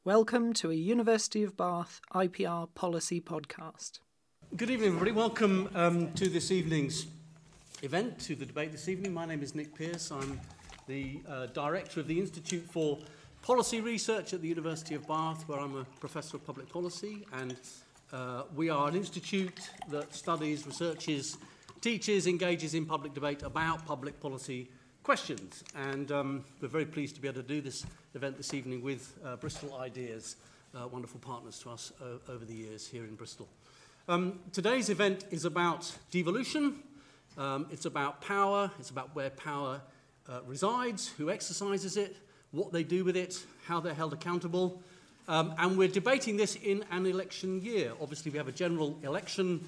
Welcome to a University of Bath IPR policy podcast. Good evening, everybody. Welcome to this evening's event, to the debate this evening. My name is Nick Pearce. I'm the Director of the Institute for Policy Research at the University of Bath, where I'm a Professor of Public Policy. And we are an institute that studies, researches, teaches, engages in public debate about public policy questions. And we're very pleased to be able to do this event this evening with Bristol Ideas, wonderful partners to us over the years here in Bristol. Today's event is about devolution. It's about power. It's about where power resides, who exercises it, what they do with it, how they're held accountable. And we're debating this in an election year. Obviously, we have a general election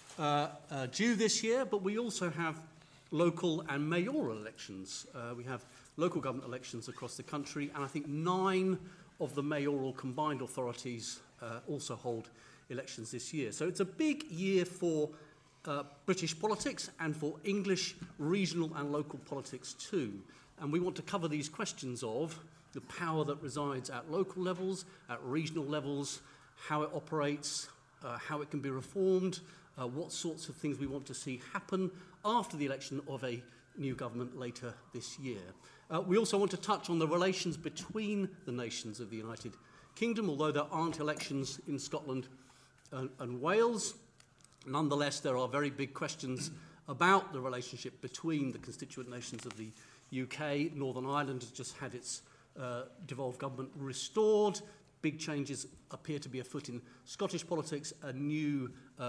due this year, but we also have local and mayoral elections. We have local government elections across the country, and I think 9 of the mayoral combined authorities also hold elections this year. So it's a big year for British politics and for English regional and local politics too. And we want to cover these questions of the power that resides at local levels, at regional levels, how it operates, how it can be reformed, what sorts of things we want to see happen after the election of a new government later this year. We also want to touch on the relations between the nations of the United Kingdom, although there aren't elections in Scotland and Wales. Nonetheless, there are very big questions about the relationship between the constituent nations of the UK. Northern Ireland has just had its devolved government restored. Big changes appear to be afoot in Scottish politics. A new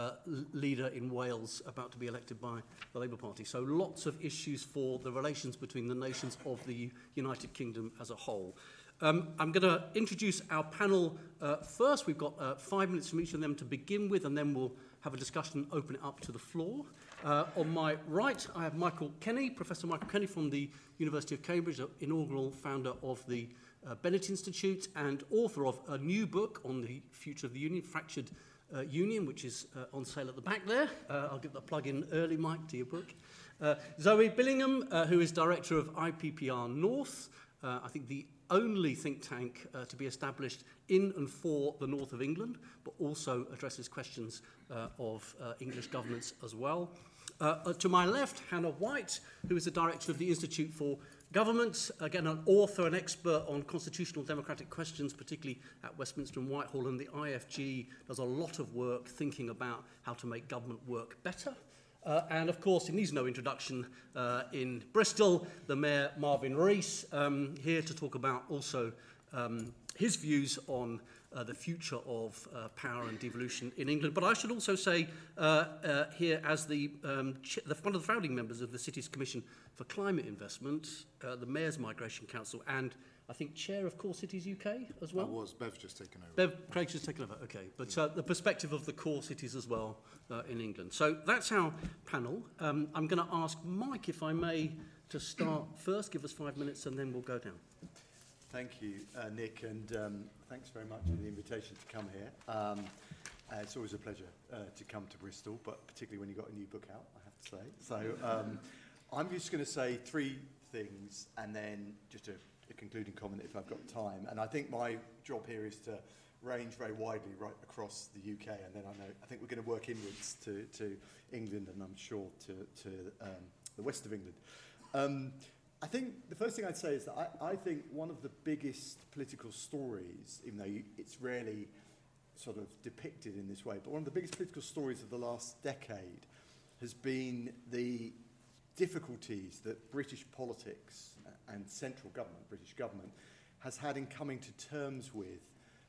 leader in Wales about to be elected by the Labour Party. So lots of issues for the relations between the nations of the United Kingdom as a whole. I'm going to introduce our panel first. We've got 5 minutes from each of them to begin with, and then we'll have a discussion and open it up to the floor. On my right, I have Michael Kenny, Professor Michael Kenny from the University of Cambridge, the inaugural founder of the Bennett Institute and author of a new book on the future of the Union, Fractured Union, which is on sale at the back there. I'll give the plug in early, Mike, to your book. Zoe Billingham, who is director of IPPR North, I think the only think tank to be established in and for the north of England, but also addresses questions of English governance as well. To my left, Hannah White, who is the director of the Institute for Government, again an author and expert on constitutional democratic questions, particularly at Westminster and Whitehall, and the IFG does a lot of work thinking about how to make government work better. And of course, it needs no introduction, in Bristol, the Mayor Marvin Rees, here to talk about also his views on the future of power and devolution in England. But I should also say here, as one of the founding members of the City's Commission for Climate Investment, the Mayor's Migration Council, and I think chair of Core Cities UK as well. I was. Bev's just taken over. Bev, Craig's just taken over, okay. But the perspective of the core cities as well in England. So that's our panel. I'm going to ask Mike, if I may, to start first. Give us 5 minutes and then we'll go down. Thank you, Nick, and thanks very much for the invitation to come here. It's always a pleasure to come to Bristol, but particularly when you've got a new book out, I have to say. So I'm just going to say 3 things and then just a concluding comment if I've got time. And I think my job here is to range very widely right across the UK, and then I think we're going to work inwards to England, and I'm sure to the west of England. I think the first thing I'd say is that I think one of the biggest political stories, even though it's rarely sort of depicted in this way, but one of the biggest political stories of the last decade has been the difficulties that British politics and central government, British government, has had in coming to terms with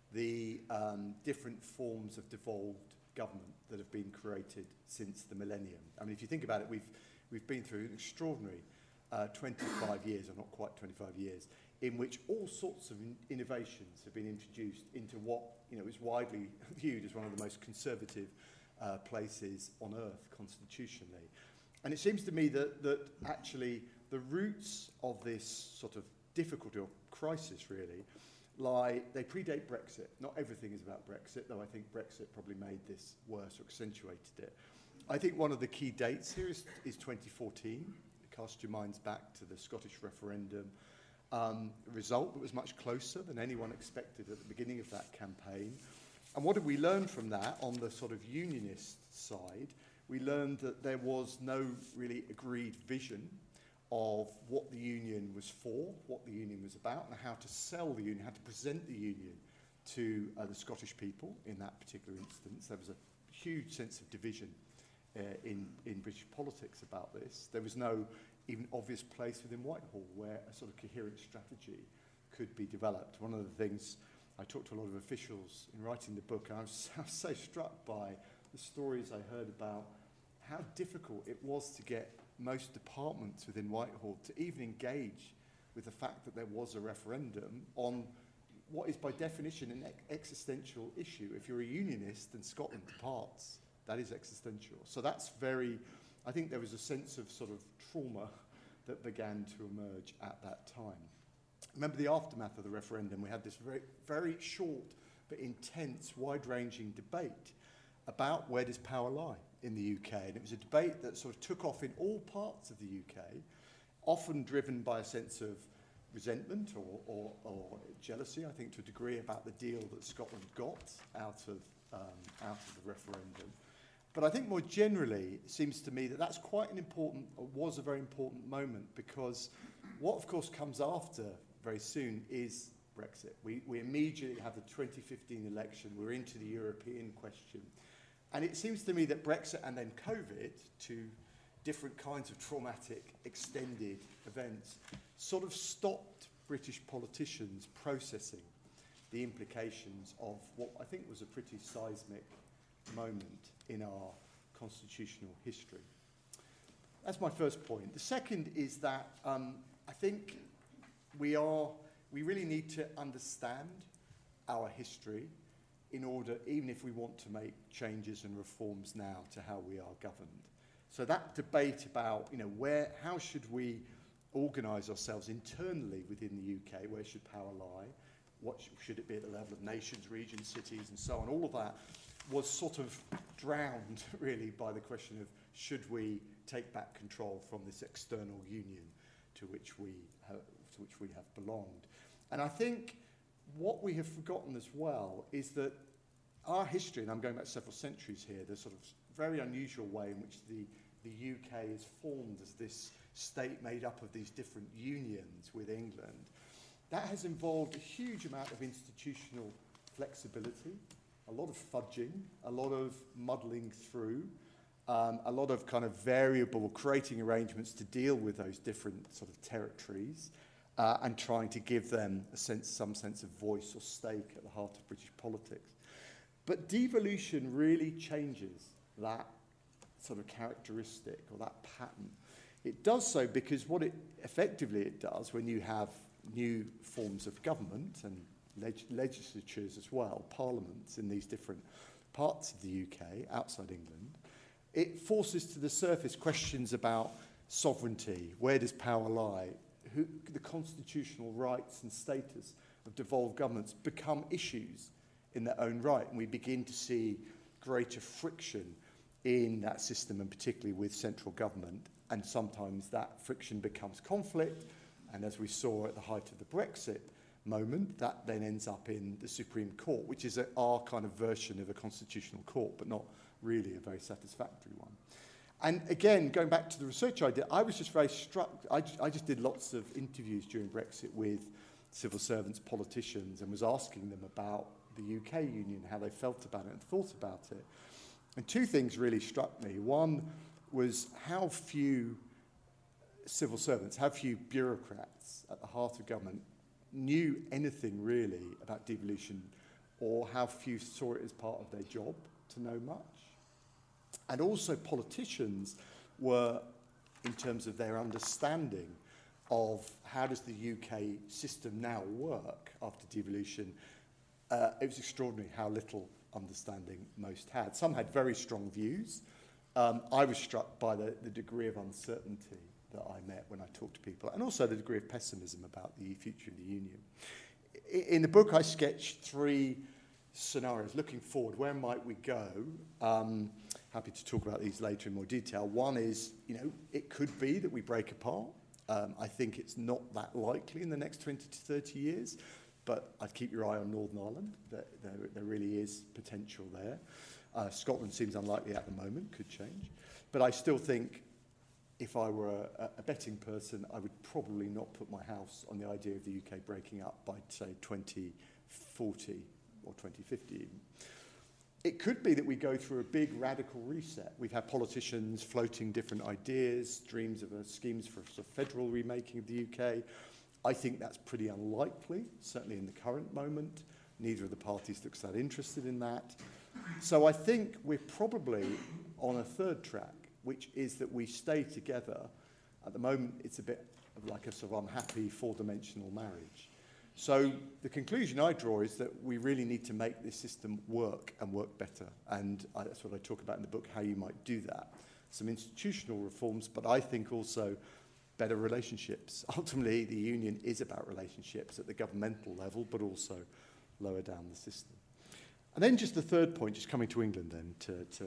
the different forms of devolved government that have been created since the millennium. I mean, if you think about it, we've been through an extraordinary 25 years, or not quite 25 years, in which all sorts of innovations have been introduced into what is widely viewed as one of the most conservative places on earth constitutionally. And it seems to me that actually the roots of this sort of difficulty or crisis really they predate Brexit. Not everything is about Brexit, though I think Brexit probably made this worse or accentuated it. I think one of the key dates here is 2014. Cast your minds back to the Scottish referendum, A result that was much closer than anyone expected at the beginning of that campaign. And what did we learn from that on the sort of unionist side? We learned that there was no really agreed vision of what the union was for, what the union was about, and how to sell the union, how to present the union to the Scottish people in that particular instance. There was a huge sense of division in British politics about this. There was no even obvious place within Whitehall where a sort of coherent strategy could be developed. One of the things, I talked to a lot of officials in writing the book, and I was so struck by the stories I heard about how difficult it was to get most departments within Whitehall to even engage with the fact that there was a referendum on what is by definition an existential issue. If you're a unionist and Scotland departs, that is existential. So that's I think there was a sense of sort of trauma that began to emerge at that time. Remember the aftermath of the referendum, we had this very, very short but intense, wide-ranging debate about where does power lie in the UK. And it was a debate that sort of took off in all parts of the UK, often driven by a sense of resentment or jealousy, I think, to a degree, about the deal that Scotland got out of the referendum. But I think more generally, it seems to me that that's quite an important, or was a very important moment, because what, of course, comes after very soon is Brexit. We immediately have the 2015 election. We're into the European question. And it seems to me that Brexit and then COVID, two different kinds of traumatic, extended events, sort of stopped British politicians processing the implications of what I think was a pretty seismic moment in our constitutional history. That's my first point. The second is that I think we really need to understand our history in order, even if we want to make changes and reforms now to how we are governed. So that debate about, how should we organise ourselves internally within the UK? Where should power lie? What should it be at the level of nations, regions, cities, and so on? All of that was sort of drowned, really, by the question of should we take back control from this external union to which we have belonged. And I think what we have forgotten as well is that our history, and I'm going back several centuries here, the sort of very unusual way in which the UK is formed as this state made up of these different unions with England, that has involved a huge amount of institutional flexibility, a lot of fudging, a lot of muddling through, a lot of kind of variable creating arrangements to deal with those different sort of territories, and trying to give them some sense of voice or stake at the heart of British politics. But devolution really changes that sort of characteristic or that pattern. It does so because what it effectively does when you have new forms of government and legislatures as well, parliaments in these different parts of the UK, outside England, it forces to the surface questions about sovereignty, where does power lie, the constitutional rights and status of devolved governments become issues in their own right, and we begin to see greater friction in that system, and particularly with central government, and sometimes that friction becomes conflict, and as we saw at the height of the Brexit moment, that then ends up in the Supreme Court, which is our kind of version of a constitutional court, but not really a very satisfactory one. And again, going back to the research I did, I was just very struck. I just did lots of interviews during Brexit with civil servants, politicians, and was asking them about the UK union, how they felt about it and thought about it. And two things really struck me. One was how few civil servants, how few bureaucrats at the heart of government knew anything really about devolution, or how few saw it as part of their job to know much. And also politicians were, in terms of their understanding of how does the UK system now work after devolution, it was extraordinary how little understanding most had. Some had very strong views. I was struck by the degree of uncertainty that I met when I talked to people, and also the degree of pessimism about the future of the Union. In the book, I sketched three scenarios looking forward. Where might we go? Happy to talk about these later in more detail. One is, it could be that we break apart I think it's not that likely in the next 20 to 30 years, but I'd keep your eye on Northern Ireland. There really is potential there. Scotland seems unlikely at the moment, could change. But I still think if I were a betting person, I would probably not put my house on the idea of the UK breaking up by, say, 2040 or 2050 even. It could be that we go through a big radical reset. We've had politicians floating different ideas, dreams of schemes for a sort of federal remaking of the UK. I think that's pretty unlikely, certainly in the current moment. Neither of the parties looks that interested in that. So I think we're probably on a third track, which is that we stay together. At the moment, it's a bit of like a sort of unhappy four-dimensional marriage. So the conclusion I draw is that we really need to make this system work and work better. And that's what I talk about in the book, how you might do that. Some institutional reforms, but I think also better relationships. Ultimately, the union is about relationships at the governmental level, but also lower down the system. And then just the third point, just coming to England then, to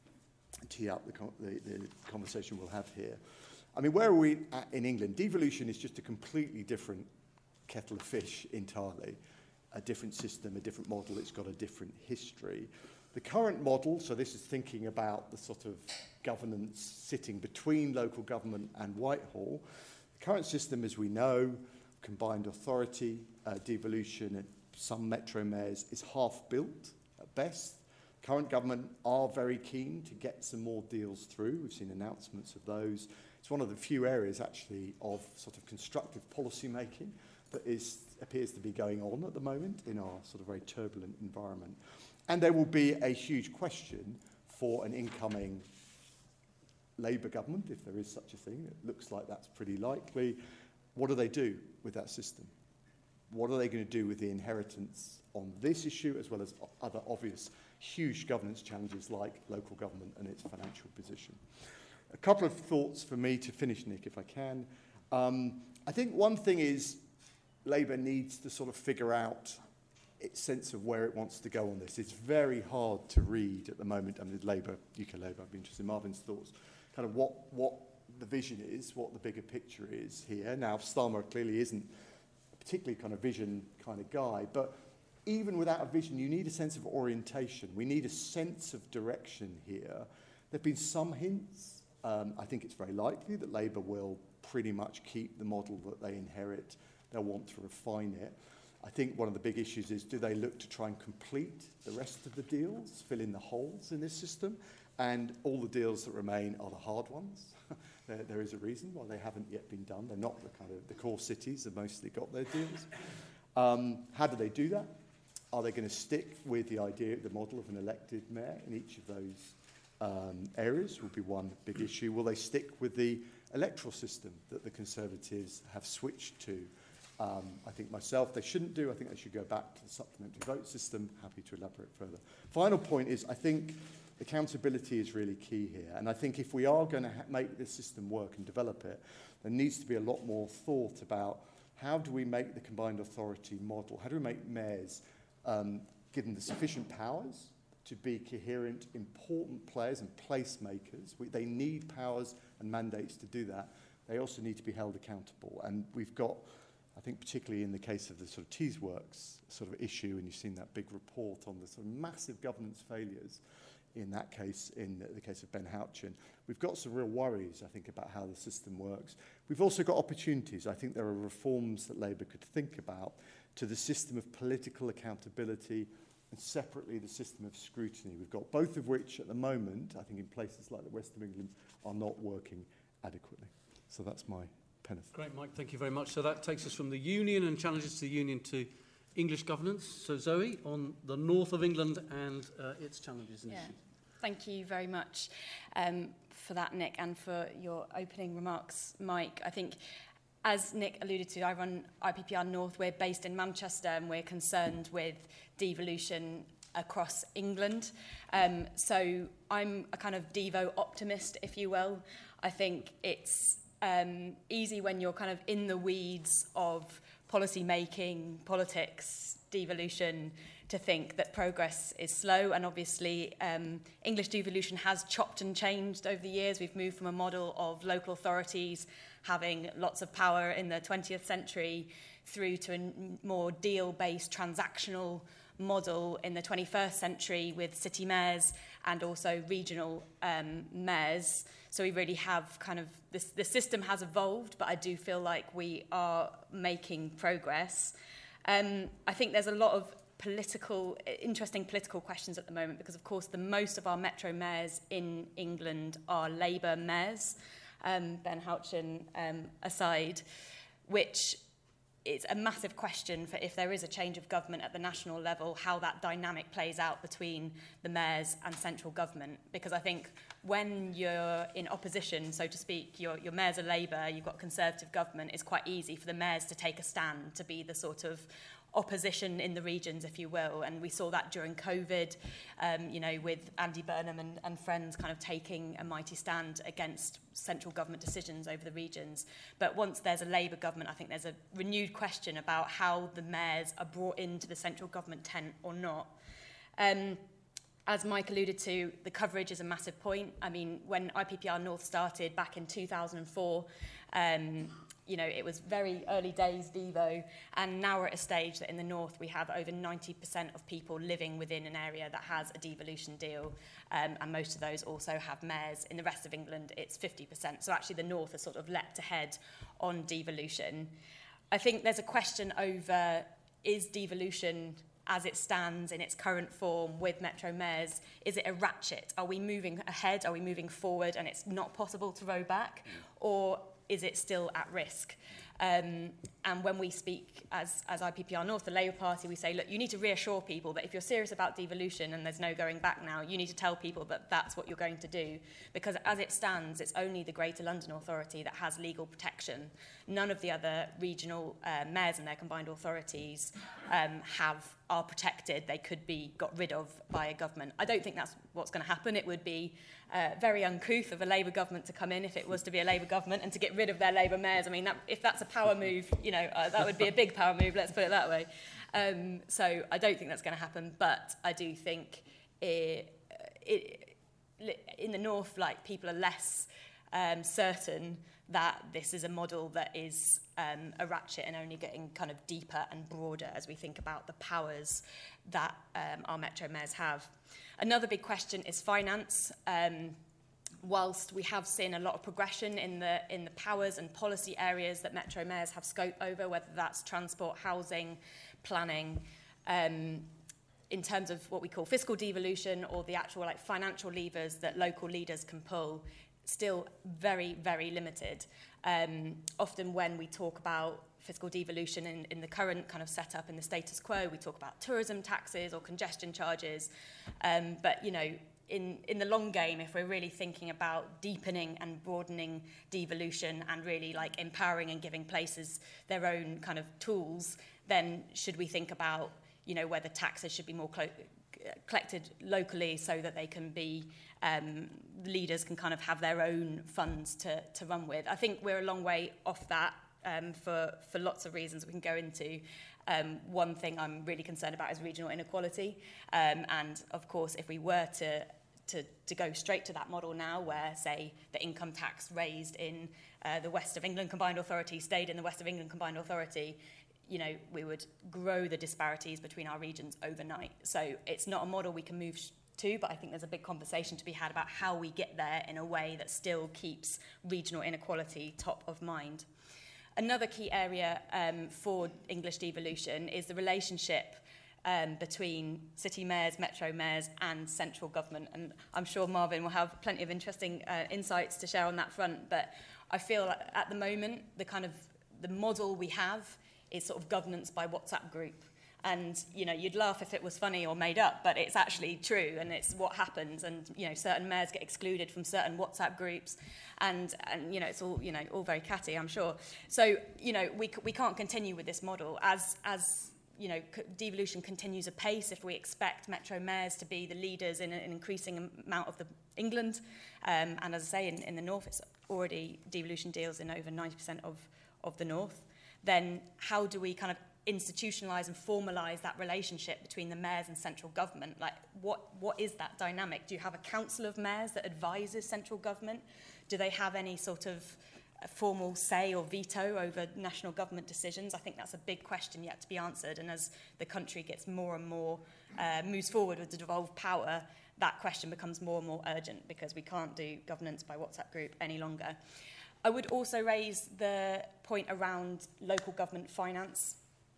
tee up the conversation we'll have here. I mean, where are we at in England? Devolution is just a completely different kettle of fish entirely. A different system, a different model, it's got a different history. The current model, so this is thinking about the sort of governance sitting between local government and Whitehall. The current system, as we know, combined authority, devolution at some metro mayors is half built at best. Current government are very keen to get some more deals through. We've seen announcements of those. It's one of the few areas actually of sort of constructive policy making that appears to be going on at the moment in our sort of very turbulent environment. And there will be a huge question for an incoming Labour government, if there is such a thing. It looks like that's pretty likely. What do they do with that system? What are they going to do with the inheritance on this issue, as well as other obvious huge governance challenges like local government and its financial position? A couple of thoughts for me to finish, Nick, if I can. I think one thing is Labour needs to sort of figure out its sense of where it wants to go on this. It's very hard to read at the moment. I mean, Labour, UK Labour, I'd be interested in Marvin's thoughts, kind of what the vision is, what the bigger picture is here. Now, Starmer clearly isn't a particularly kind of vision kind of guy, but even without a vision, you need a sense of orientation. We need a sense of direction here. There have been some hints. I think it's very likely that Labour will pretty much keep the model that they inherit. They'll want to refine it. I think one of the big issues is, do they look to try and complete the rest of the deals, fill in the holes in this system? And all the deals that remain are the hard ones. There is a reason why they haven't yet been done. They're not the kind of the core cities that mostly got their deals. How do they do that? Are they going to stick with the idea, the model of an elected mayor in each of those areas? Will be one big issue. Will they stick with the electoral system that the Conservatives have switched to? I think myself, they shouldn't do. I think they should go back to the supplementary vote system. Happy to elaborate further. Final point is, I think accountability is really key here. And I think if we are going to make this system work and develop it, there needs to be a lot more thought about how do we make the combined authority model, how do we make mayors give them the sufficient powers to be coherent, important players and placemakers. They need powers and mandates to do that. They also need to be held accountable. And we've got, I think particularly in the case of the sort of Teesworks sort of issue, and you've seen that big report on the sort of massive governance failures in that case, in the case of Ben Houchen, we've got some real worries, I think, about how the system works. We've also got opportunities. I think there are reforms that Labour could think about to the system of political accountability and separately the system of scrutiny. We've got both of which at the moment, I think in places like the West of England, are not working adequately. So that's my penance. Great, Mike, thank you very much. So that takes us from the Union and challenges to the Union to English governance. So Zoe, on the north of England and its challenges and issues. Thank you very much for that, Nick, and for your opening remarks, Mike. I think, as Nick alluded to, I run IPPR North. We're based in Manchester and we're concerned with devolution across England. So I'm a kind of Devo optimist, if you will. I think it's easy when you're kind of in the weeds of policy making, politics, devolution, to think that progress is slow. And obviously, English devolution has chopped and changed over the years. We've moved from a model of local authorities having lots of power in the 20th century through to a more deal-based transactional model in the 21st century with city mayors and also regional mayors. So we really have kind of, the system has evolved, but I do feel like we are making progress. I think there's a lot of interesting political questions at the moment because, of course, the most of our metro mayors in England are Labour mayors, Ben Houchen aside, which is a massive question for if there is a change of government at the national level, how that dynamic plays out between the mayors and central government. Because I think when you're in opposition, so to speak, your mayors are Labour, you've got Conservative government, it's quite easy for the mayors to take a stand, to be the sort of opposition in the regions, if you will. And we saw that during COVID, with Andy Burnham and friends kind of taking a mighty stand against central government decisions over the regions. But once there's a Labour government, I think there's a renewed question about how the mayors are brought into the central government tent or not. As Mike alluded to, the coverage is a massive point. I mean, when IPPR North started back in 2004, it was very early days Devo, and now we're at a stage that in the north we have over 90% of people living within an area that has a devolution deal, and most of those also have mayors. In the rest of England, it's 50%. So actually the north has sort of leapt ahead on devolution. I think there's a question over, is devolution as it stands in its current form with metro mayors, is it a ratchet? Are we moving ahead? Are we moving forward and it's not possible to row back? Or is it still at risk? And when we speak as IPPR North, the Labour Party, we say, look, you need to reassure people that if you're serious about devolution and there's no going back now, you need to tell people that that's what you're going to do. Because as it stands, it's only the Greater London Authority that has legal protection. None of the other regional mayors and their combined authorities are protected. They could be got rid of by a government. I don't think that's what's going to happen. It would be very uncouth of a Labour government to come in if it was to be a Labour government and to get rid of their Labour mayors. I mean, if that's a power move, that would be a big power move, let's put it that way. So I don't think that's going to happen, but I do think in the north, like, people are less certain that this is a model that is a ratchet and only getting kind of deeper and broader as we think about the powers that our metro mayors have. Another big question is finance. Whilst we have seen a lot of progression in the powers and policy areas that metro mayors have scope over, whether that's transport, housing, planning, in terms of what we call fiscal devolution or the actual financial levers that local leaders can pull, still very, very limited. Often when we talk about fiscal devolution in the current kind of setup in the status quo, we talk about tourism taxes or congestion charges. But, in the long game, if we're really thinking about deepening and broadening devolution and really empowering and giving places their own kind of tools, then should we think about, whether taxes should be more collected locally so that they can be, leaders can kind of have their own funds to run with. I think we're a long way off that for lots of reasons we can go into. One thing I'm really concerned about is regional inequality. And of course, if we were to go straight to that model now where, say, the income tax raised in the West of England Combined Authority stayed in the West of England Combined Authority, we would grow the disparities between our regions overnight. So it's not a model we can move to, but I think there's a big conversation to be had about how we get there in a way that still keeps regional inequality top of mind. Another key area for English devolution is the relationship between city mayors, metro mayors and central government. And I'm sure Marvin will have plenty of interesting insights to share on that front. But I feel like at the moment, the model we have is sort of governance by WhatsApp group. And, you'd laugh if it was funny or made up, but it's actually true, and it's what happens. And, certain mayors get excluded from certain WhatsApp groups, and it's all, all very catty, I'm sure. So, we can't continue with this model as devolution continues apace. If we expect metro mayors to be the leaders in an increasing amount of England, and as I say, in the north, it's already devolution deals in over 90% of the north, then how do we kind of institutionalise and formalise that relationship between the mayors and central government? What is that dynamic? Do you have a council of mayors that advises central government? Do they have any sort of a formal say or veto over national government decisions. I think that's a big question yet to be answered. And as the country gets more and more, moves forward with the devolved power, that question becomes more and more urgent because we can't do governance by WhatsApp group any longer. I would also raise the point around local government finance.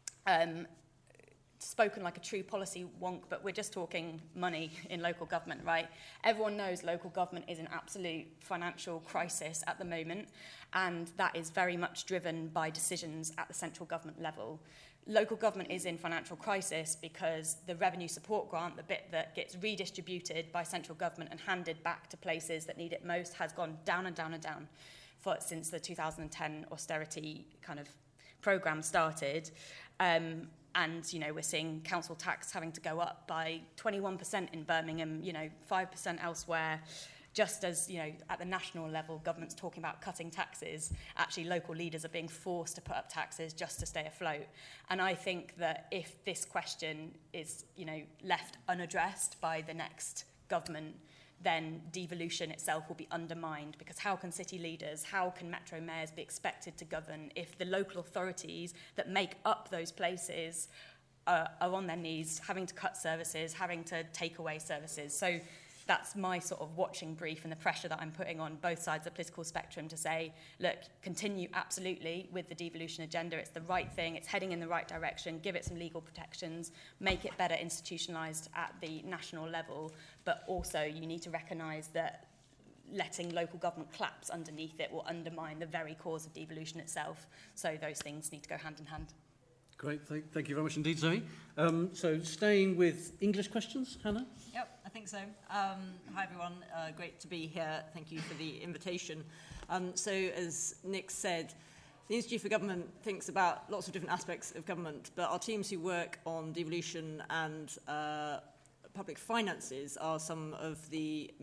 Spoken like a true policy wonk, but we're just talking money in local government, right? Everyone knows local government is an absolute financial crisis at the moment, and that is very much driven by decisions at the central government level. Local government is in financial crisis because the revenue support grant, the bit that gets redistributed by central government and handed back to places that need it most, has gone down and down and down since the 2010 austerity kind of programme started. And, you know, we're seeing council tax having to go up by 21% in Birmingham, you know, 5% elsewhere. Just as, you know, at the national level, government's talking about cutting taxes, actually local leaders are being forced to put up taxes just to stay afloat. And I think that if this question is, you know, left unaddressed by the next government, then devolution itself will be undermined, because how can city leaders, how can metro mayors be expected to govern if the local authorities that make up those places are on their knees, having to cut services, having to take away services? So that's my sort of watching brief and the pressure that I'm putting on both sides of the political spectrum to say, look, continue absolutely with the devolution agenda. It's the right thing. It's heading in the right direction. Give it some legal protections. Make it better institutionalised at the national level. But also you need to recognise that letting local government collapse underneath it will undermine the very cause of devolution itself. So those things need to go hand in hand. Great, thank you very much indeed, Zoe. So staying with English questions, Hannah? Yep, I think so. Hi everyone, great to be here. Thank you for the invitation. So as Nick said, the Institute for Government thinks about lots of different aspects of government, but our teams who work on devolution and public finances are some of the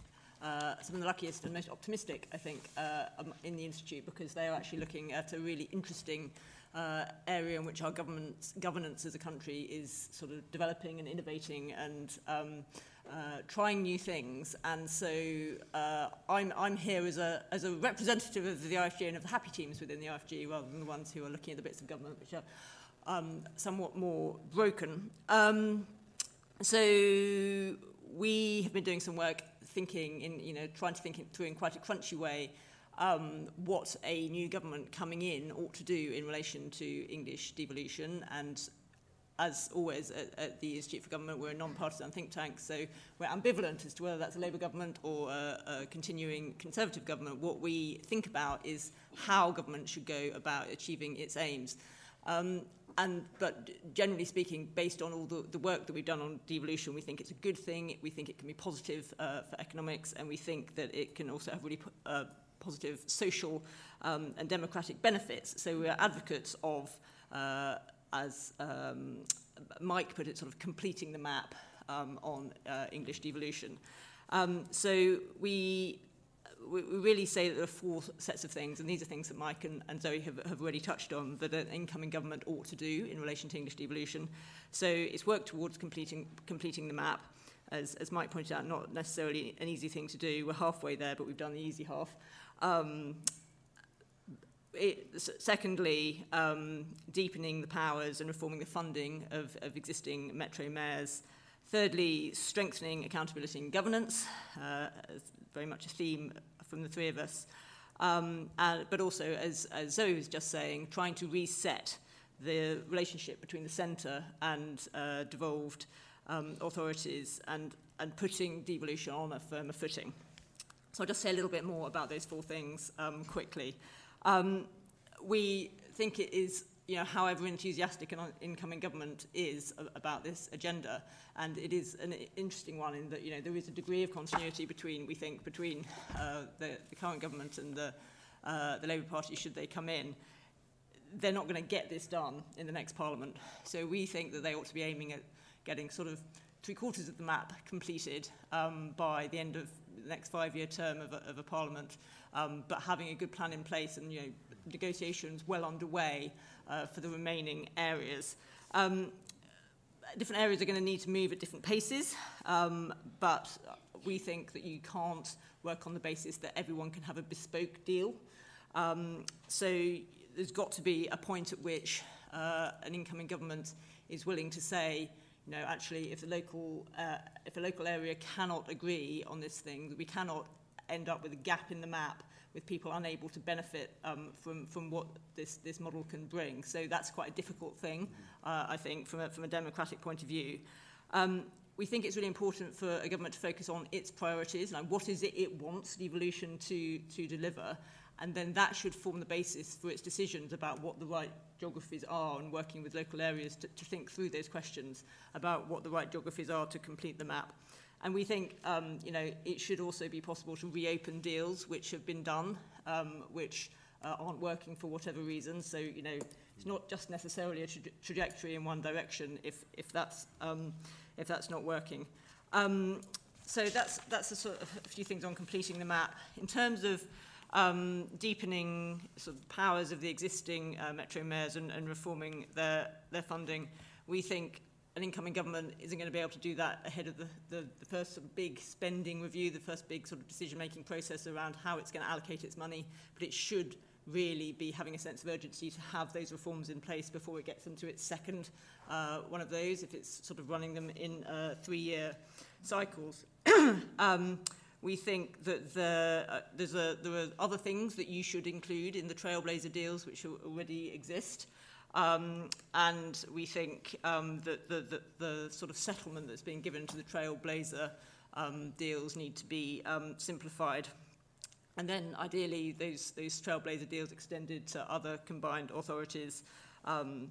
luckiest and most optimistic, I think, in the Institute, because they are actually looking at a really interesting area in which our governance as a country is sort of developing and innovating and trying new things. And so I'm here as a representative of the IFG and of the happy teams within the IFG, rather than the ones who are looking at the bits of government which are somewhat more broken. So we have been doing some work trying to think it through in quite a crunchy way what a new government coming in ought to do in relation to English devolution. And as always at the Institute for Government, we're a non-partisan think tank, so we're ambivalent as to whether that's a Labour government or a continuing Conservative government. What we think about is how government should go about achieving its aims. But generally speaking, based on all the work that we've done on devolution, we think it's a good thing. We think it can be positive for economics, and we think that it can also have really positive social and democratic benefits. So we are advocates of, as Mike put it, sort of completing the map on English devolution. So we really say that there are four sets of things, and these are things that Mike and Zoe have already touched on, that an incoming government ought to do in relation to English devolution. So it's work towards completing the map. As Mike pointed out, not necessarily an easy thing to do. We're halfway there, but we've done the easy half. Secondly, deepening the powers and reforming the funding of existing metro mayors. Thirdly, strengthening accountability and governance, very much a theme from the three of us. But also, as Zoe was just saying, trying to reset the relationship between the centre and devolved authorities and putting devolution on a firmer footing. So I'll just say a little bit more about those four things quickly. We think it is, however enthusiastic an incoming government is about this agenda, and it is an interesting one in that, there is a degree of continuity between the current government and the Labour Party, should they come in. They're not going to get this done in the next Parliament. So we think that they ought to be aiming at getting sort of 3/4 of the map completed by the end of the next 5-year term of a Parliament, but having a good plan in place and negotiations well underway for the remaining areas. Different areas are going to need to move at different paces, but we think that you can't work on the basis that everyone can have a bespoke deal. So there's got to be a point at which an incoming government is willing to say, you know, actually, if a local area cannot agree on this thing, we cannot end up with a gap in the map with people unable to benefit from what this model can bring. So that's quite a difficult thing, I think, from a democratic point of view. We think it's really important for a government to focus on its priorities, like what is it wants devolution to deliver, and then that should form the basis for its decisions about what the right geographies are, and working with local areas to think through those questions about what the right geographies are to complete the map. And we think, you know, it should also be possible to reopen deals which have been done, which aren't working for whatever reason. So, you know, it's not just necessarily a trajectory in one direction if that's not working. So that's a sort of a few things on completing the map. In terms of deepening sort of powers of the existing metro mayors and reforming their funding, we think an incoming government isn't going to be able to do that ahead of the first sort of big spending review, the first big sort of decision-making process around how it's going to allocate its money, but it should really be having a sense of urgency to have those reforms in place before it gets into its second one of those, if it's sort of running them in 3-year cycles. We think that there are other things that you should include in the Trailblazer deals which already exist. And we think that the sort of settlement that's being given to the Trailblazer deals need to be simplified. And then, ideally, those Trailblazer deals extended to other combined authorities. And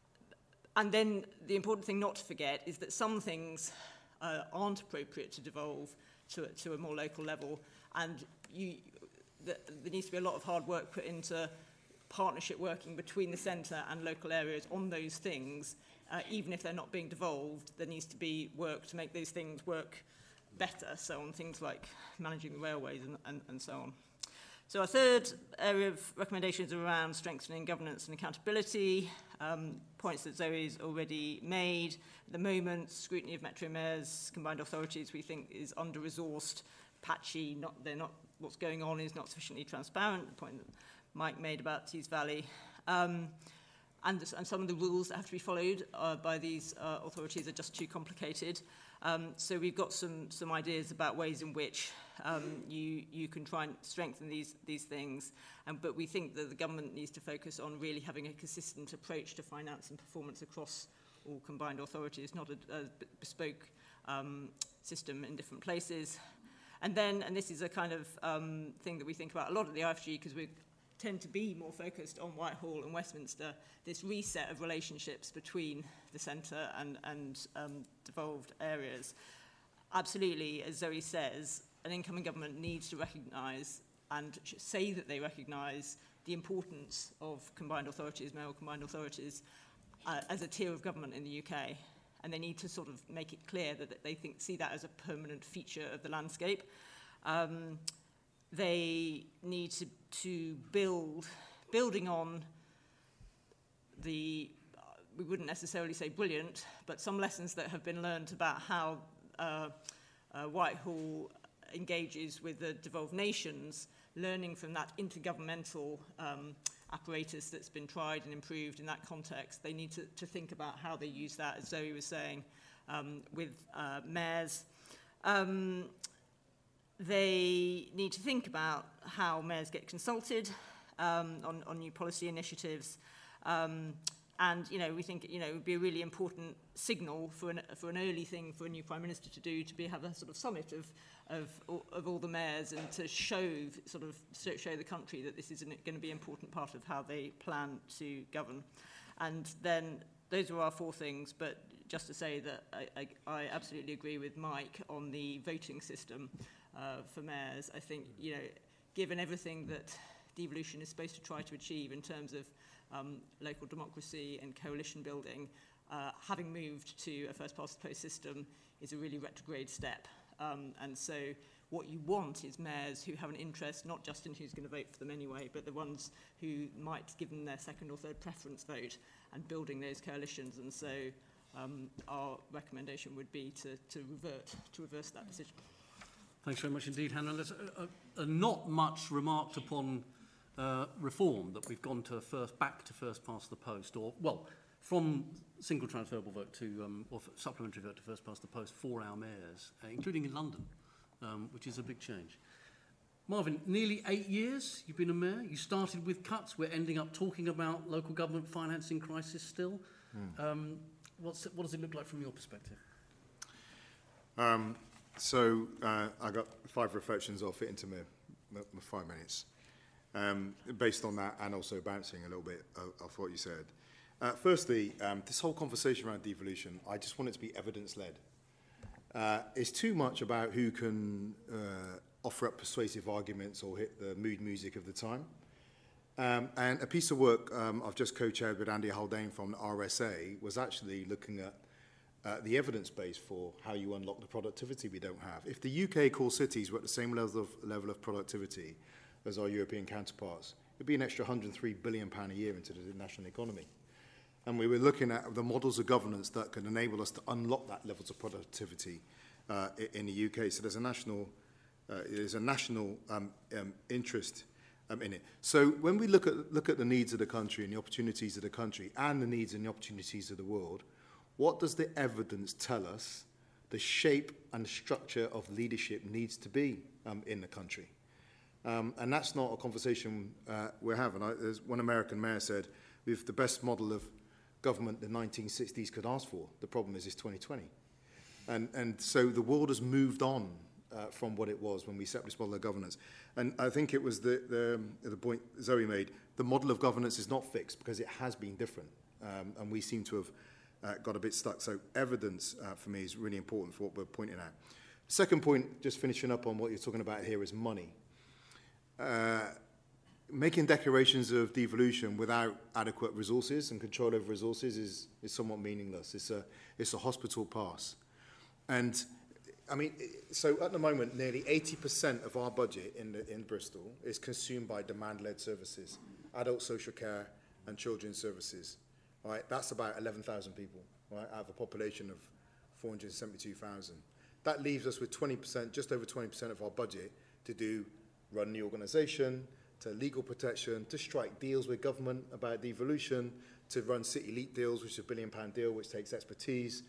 then the important thing not to forget is that some things aren't appropriate to devolve to a more local level. And there needs to be a lot of hard work put into partnership working between the centre and local areas on those things. Even if they're not being devolved, there needs to be work to make those things work better, so on things like managing the railways and so on. So our third area of recommendations are around strengthening governance and accountability, points that Zoe's already made. At the moment, scrutiny of metro mayors, combined authorities, we think is under-resourced, patchy, what's going on is not sufficiently transparent, the point that Mike made about Tees Valley. And some of the rules that have to be followed by these authorities are just too complicated. So we've got some ideas about ways in which you can try and strengthen these things. But we think that the government needs to focus on really having a consistent approach to finance and performance across all combined authorities, not a bespoke system in different places. And this is a kind of thing that we think about a lot at the IFG, because we tend to be more focused on Whitehall and Westminster, this reset of relationships between the centre and devolved areas. Absolutely, as Zoe says, an incoming government needs to recognise and say that they recognise the importance of combined authorities, mayoral combined authorities, as a tier of government in the UK. And they need to sort of make it clear that they see that as a permanent feature of the landscape. They need to building on we wouldn't necessarily say brilliant, but some lessons that have been learned about how Whitehall engages with the devolved nations, learning from that intergovernmental apparatus that's been tried and improved in that context. They need to think about how they use that, as Zoe was saying, with mayors. They need to think about how mayors get consulted on new policy initiatives. And, you know, we think, you know, it would be a really important signal for an early thing for a new Prime Minister to do, to have a sort of summit of all the mayors and to show the country that this is going to be an important part of how they plan to govern. And then those are our four things, but just to say that I absolutely agree with Mike on the voting system for mayors. I think, you know, given everything that devolution is supposed to try to achieve in terms of local democracy and coalition building, having moved to a first-past-the-post system is a really retrograde step. And so what you want is mayors who have an interest not just in who's going to vote for them anyway, but the ones who might give them their second or third preference vote, and building those coalitions. And so our recommendation would be to reverse that decision. Thanks very much indeed, Hannah. There's not much remarked upon reform, that we've gone to back to first past the post, or, well, from single transferable vote to, or supplementary vote to first past the post for our mayors, including in London, which is a big change. Marvin, nearly 8 years you've been a mayor. You started with cuts. We're ending up talking about local government financing crisis still. What does it look like from your perspective? I got 5 reflections I'll fit into my 5 minutes. Based on that, and also bouncing a little bit of what you said. Firstly, this whole conversation around devolution, I just want it to be evidence-led. It's too much about who can offer up persuasive arguments or hit the mood music of the time. And a piece of work I've just co-chaired with Andy Haldane from the RSA was actually looking at the evidence base for how you unlock the productivity we don't have. If the UK core cities were at the same level of productivity as our European counterparts, it'd be an extra £103 billion a year into the national economy. And we were looking at the models of governance that could enable us to unlock that levels of productivity in the UK. So there's a national interest in it. So when we look at the needs of the country and the opportunities of the country and the needs and the opportunities of the world, what does the evidence tell us the shape and structure of leadership needs to be in the country? And that's not a conversation we're having. As one American mayor said, we have the best model of government the 1960s could ask for. The problem is it's 2020. And so the world has moved on from what it was when we set this model of governance. And I think it was the point Zoe made, the model of governance is not fixed because it has been different. And we seem to have got a bit stuck. So evidence for me is really important for what we're pointing at. Second point, just finishing up on what you're talking about here, is money. Making declarations of devolution without adequate resources and control over resources is somewhat meaningless. It's a hospital pass. And I mean, so at the moment, nearly 80% of our budget in Bristol is consumed by demand-led services, adult social care and children's services. Right? That's about 11,000 people, right, out of a population of 472,000. That leaves us with 20%, just over 20% of our budget to run the organisation, to legal protection, to strike deals with government about devolution, to run City Leap deals, which is a £1 billion deal, which takes expertise,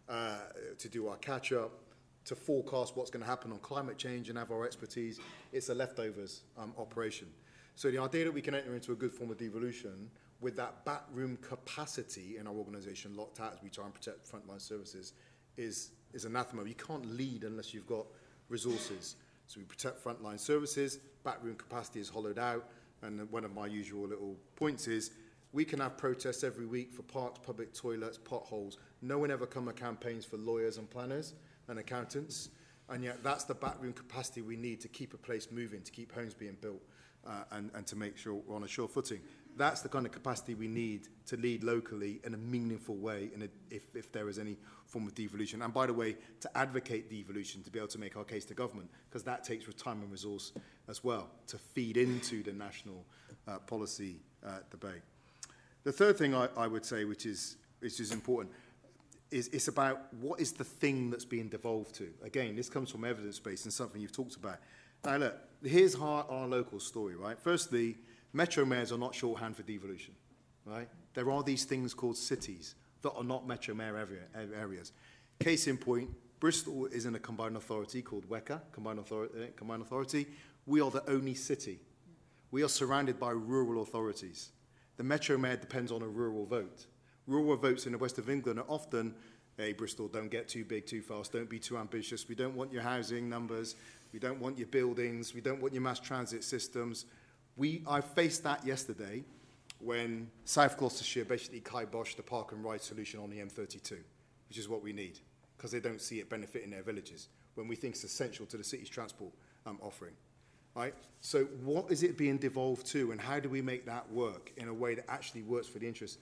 to do our catch-up, to forecast what's going to happen on climate change and have our expertise. It's a leftovers operation. So the idea that we can enter into a good form of devolution with that backroom capacity in our organisation locked out as we try and protect frontline services is anathema. You can't lead unless you've got resources. So we protect frontline services, backroom capacity is hollowed out, and one of my usual little points is we can have protests every week for parks, public toilets, potholes. No one ever come with campaigns for lawyers and planners and accountants, and yet that's the backroom capacity we need to keep a place moving, to keep homes being built, and to make sure we're on a sure footing. That's the kind of capacity we need to lead locally in a meaningful way if there is any form of devolution. And by the way, to advocate devolution, to be able to make our case to government, because that takes time and resource as well to feed into the national policy debate. The third thing I would say, which is important, is it's about what is the thing that's being devolved to. Again, this comes from evidence-based and something you've talked about. Now look, here's our local story, right? Firstly, metro mayors are not shorthand for devolution, right? There are these things called cities that are not metro mayor areas. Case in point, Bristol is in a combined authority called WECA, Combined Authority. We are the only city. We are surrounded by rural authorities. The metro mayor depends on a rural vote. Rural votes in the west of England are often, hey, Bristol, don't get too big too fast, don't be too ambitious, we don't want your housing numbers, we don't want your buildings, we don't want your mass transit systems. I faced that yesterday when South Gloucestershire basically kiboshed the park and ride solution on the M32, which is what we need, because they don't see it benefiting their villages, when we think it's essential to the city's transport offering. Right? So what is it being devolved to, and how do we make that work in a way that actually works for the interests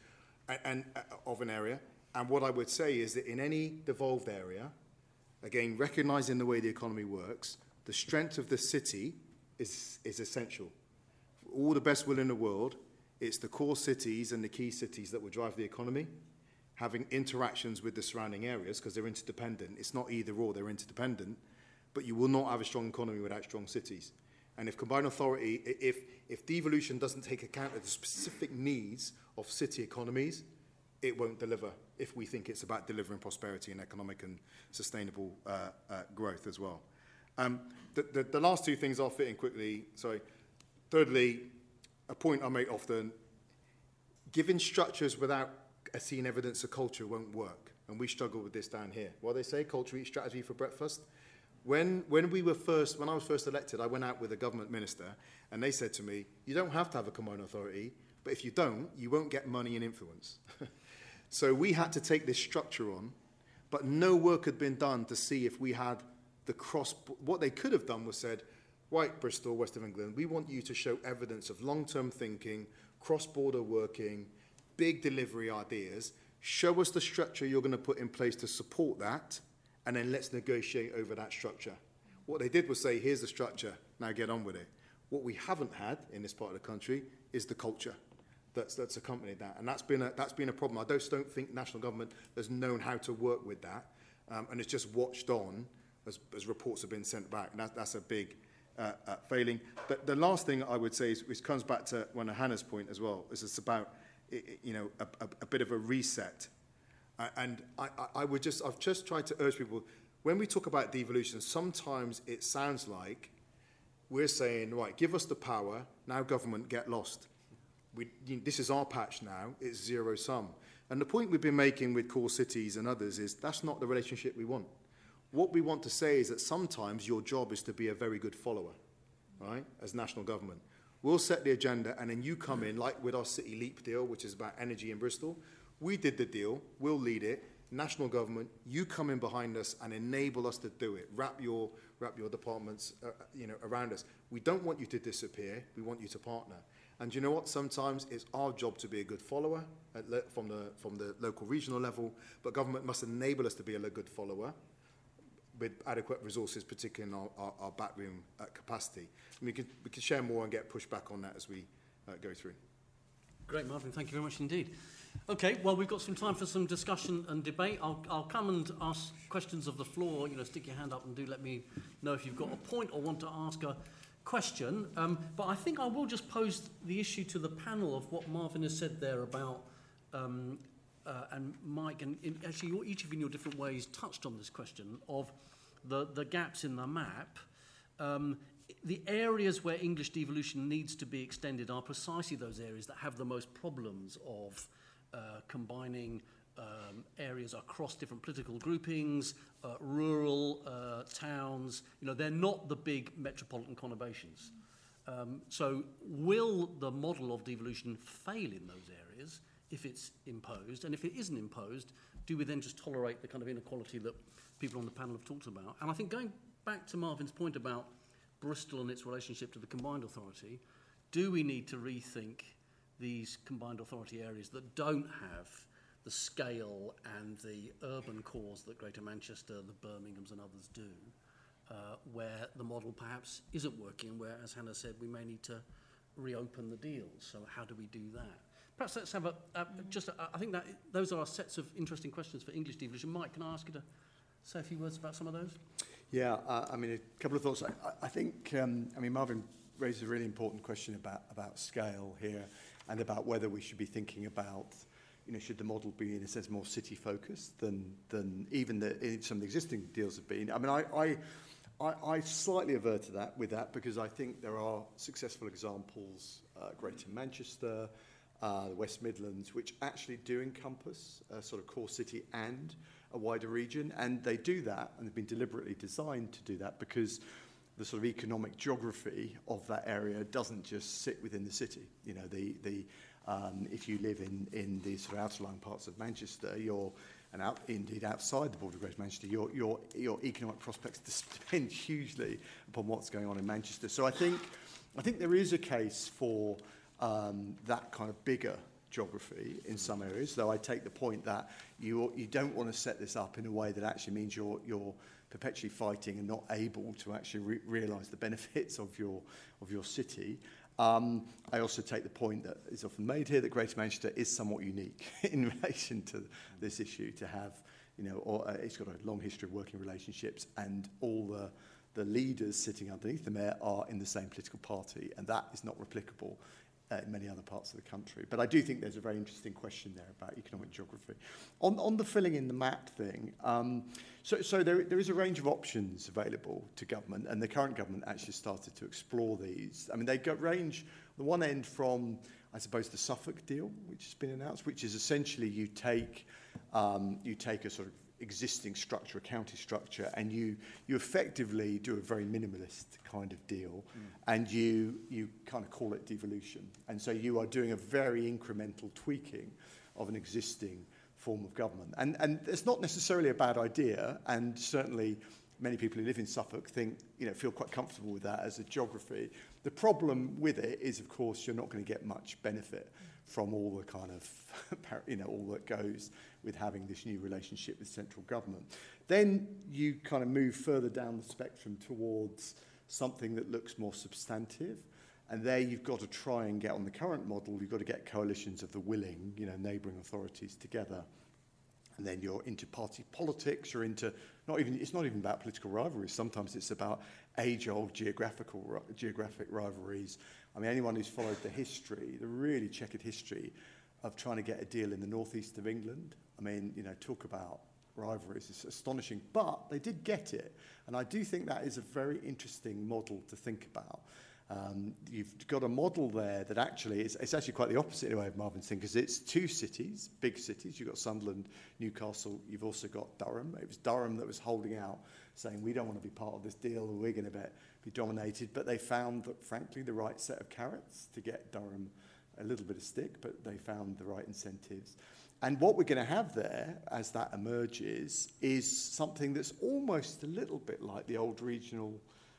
of an area? And what I would say is that in any devolved area, again, recognising the way the economy works, the strength of the city is essential. For all the best will in the world, it's the core cities and the key cities that will drive the economy, having interactions with the surrounding areas, because they're interdependent. It's not either or, they're interdependent. But you will not have a strong economy without strong cities. And if combined authority, if devolution doesn't take account of the specific needs of city economies, it won't deliver if we think it's about delivering prosperity and economic and sustainable growth as well. The last two things I'll fit in quickly. Sorry. Thirdly, a point I make often, giving structures without seeing evidence of culture won't work. And we struggle with this down here. What they say, culture eats strategy for breakfast. When I was first elected, I went out with a government minister and they said to me, you don't have to have a combined authority, but if you don't, you won't get money and influence. So we had to take this structure on, but no work had been done to see if we had what they could have done was said, right, Bristol, West of England, we want you to show evidence of long-term thinking, cross-border working, big delivery ideas. Show us the structure you're going to put in place to support that, and then let's negotiate over that structure. What they did was say, here's the structure, now get on with it. What we haven't had in this part of the country is the culture that's accompanied that. And that's been a problem. I just don't think national government has known how to work with that, and it's just watched on as reports have been sent back. And that's a big failing. The last thing I would say is, which comes back to one of Hannah's point as well, is it's about a bit of a reset. And I've just tried to urge people, when we talk about devolution, sometimes it sounds like we're saying, right, give us the power, now government, get lost. This is our patch now, it's zero sum. And the point we've been making with core cities and others is that's not the relationship we want. What we want to say is that sometimes your job is to be a very good follower, right, as national government. We'll set the agenda and then you come in, like with our City Leap deal, which is about energy in Bristol. We did the deal, we'll lead it. National government, you come in behind us and enable us to do it. Wrap your departments around us. We don't want you to disappear, we want you to partner. And you know what? Sometimes it's our job to be a good follower from the local regional level, but government must enable us to be a good follower with adequate resources, particularly in our backroom capacity. And we can share more and get pushback on that as we go through. Great, Marvin. Thank you very much indeed. Okay, well, we've got some time for some discussion and debate. I'll come and ask questions of the floor. Stick your hand up and do let me know if you've got a point or want to ask a question. But I think I will just pose the issue to the panel of what Marvin has said there about, and Mike, and actually each of you in your different ways touched on this question of the gaps in the map. The areas where English devolution needs to be extended are precisely those areas that have the most problems of combining areas across different political groupings, rural towns. They're not the big metropolitan conurbations. So will the model of devolution fail in those areas if it's imposed? And if it isn't imposed, do we then just tolerate the kind of inequality that people on the panel have talked about? And I think going back to Marvin's point about Bristol and its relationship to the combined authority, do we need to rethink these combined authority areas that don't have the scale and the urban cores that Greater Manchester, the Birminghams and others do, where the model perhaps isn't working and where, as Hannah said, we may need to reopen the deals. So how do we do that? Perhaps let's have I think that those are sets of interesting questions for English devolution. Mike, can I ask you to say a few words about some of those? Yeah, a couple of thoughts. I think, Marvin raised a really important question about scale here and about whether we should be thinking about, should the model be, in a sense, more city-focused than even some of the existing deals have been. I slightly avert to that with that because I think there are successful examples, Greater Manchester, the West Midlands, which actually do encompass a sort of core city and a wider region, and they do that, and they've been deliberately designed to do that because the sort of economic geography of that area doesn't just sit within the city. If you live in the sort of outlying parts of Manchester, indeed outside the border of Greater Manchester, your economic prospects depend hugely upon what's going on in Manchester. So I think there is a case for that kind of bigger geography in some areas, though I take the point that you don't want to set this up in a way that actually means you're perpetually fighting and not able to actually realise the benefits of your city. I also take the point that is often made here that Greater Manchester is somewhat unique in relation to this issue, to have, it's got a long history of working relationships, and all the leaders sitting underneath the mayor are in the same political party, and that is not replicable in many other parts of the country. But I do think there's a very interesting question there about economic geography. On the filling in the map thing, so there is a range of options available to government, and the current government actually started to explore these. I mean, they range the one end from, I suppose, the Suffolk deal, which has been announced, which is essentially you take a sort of existing structure, a county structure, and you effectively do a very minimalist kind of deal, and you kind of call it devolution. And so you are doing a very incremental tweaking of an existing form of government. And it's not necessarily a bad idea, and certainly many people who live in Suffolk feel quite comfortable with that as a geography. The problem with it is, of course, you're not going to get much benefit from all the kind of, all that goes with having this new relationship with central government. Then you kind of move further down the spectrum towards something that looks more substantive. And there you've got to try and get, on the current model, you've got to get coalitions of the willing, neighbouring authorities together. And then you're into party politics, you're into, it's not even about political rivalries. Sometimes it's about age-old geographic rivalries. I mean, anyone who's followed the really checkered history of trying to get a deal in the northeast of England, I mean, talk about rivalries, it's astonishing. But they did get it. And I do think that is a very interesting model to think about. You've got a model there that actually it's actually quite the opposite in a way of Marvin's thing, because it's two cities, big cities. You've got Sunderland, Newcastle, you've also got Durham. It was Durham that was holding out, saying we don't want to be part of this deal, or we're going to be dominated. But they found that, frankly, the right set of carrots to get Durham a little bit of stick, but they found the right incentives. And what we're going to have there, as that emerges, is something that's almost a little bit like the old regional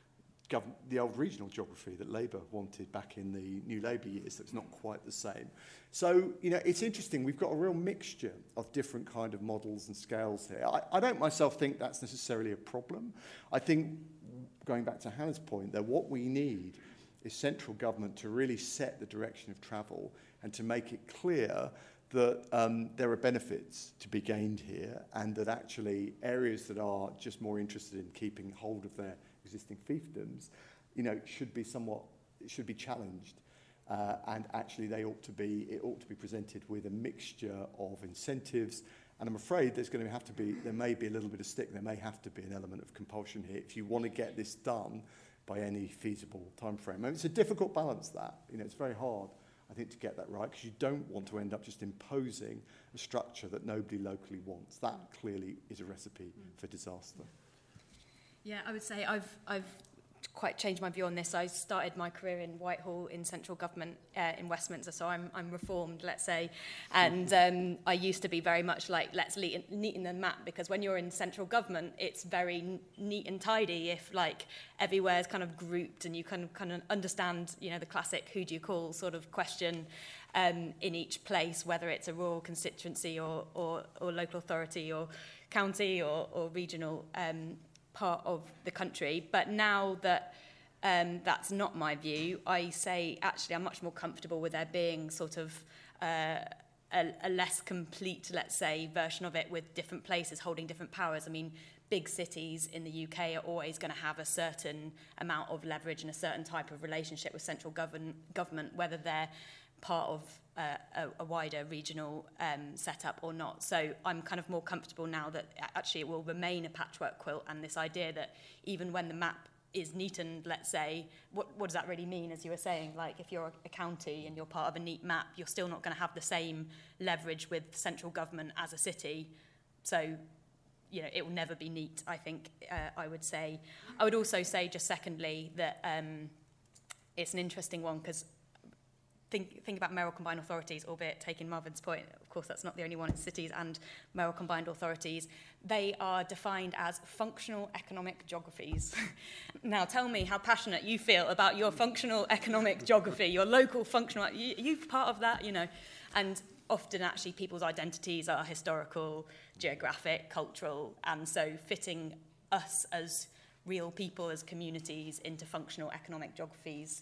geography that Labour wanted back in the New Labour years. That's not quite the same. So, it's interesting. We've got a real mixture of different kind of models and scales here. I don't myself think that's necessarily a problem. I think, going back to Hannah's point, that what we need is central government to really set the direction of travel and to make it clear that there are benefits to be gained here, and that actually areas that are just more interested in keeping hold of their existing fiefdoms, should be challenged, and actually it ought to be presented with a mixture of incentives. And I'm afraid there may be a little bit of stick. There may have to be an element of compulsion here if you want to get this done by any feasible time frame. I mean, it's a difficult balance, that. It's very hard, I think, to get that right, because you don't want to end up just imposing a structure that nobody locally wants. That clearly is a recipe for disaster. Yeah, I would say I've quite changed my view on this. I started my career in Whitehall in central government in Westminster, so I'm reformed, let's say. And I used to be very much like, let's neaten the map, because when you're in central government, it's very neat and tidy if everywhere's kind of grouped and you can kind of understand, the classic who do you call sort of question in each place, whether it's a rural constituency or local authority or county or regional part of the country. But now that that's not my view, I say actually I'm much more comfortable with there being sort of a less complete, let's say, version of it, with different places holding different powers. I mean, big cities in the UK are always going to have a certain amount of leverage and a certain type of relationship with central government, whether they're part of a wider regional setup or not. So I'm kind of more comfortable now that actually it will remain a patchwork quilt, and this idea that even when the map is neatened, let's say, what does that really mean, as you were saying? If you're a county and you're part of a neat map, you're still not going to have the same leverage with central government as a city. So, it will never be neat, I think, I would say. I would also say, just secondly, that it's an interesting one, because think about mayoral combined authorities, albeit taking Marvin's point, of course that's not the only one in cities, and mayoral combined authorities, they are defined as functional economic geographies. Now tell me how passionate you feel about your functional economic geography, your local functional, you're part of that, and often actually people's identities are historical, geographic, cultural, and so fitting us as real people, as communities, into functional economic geographies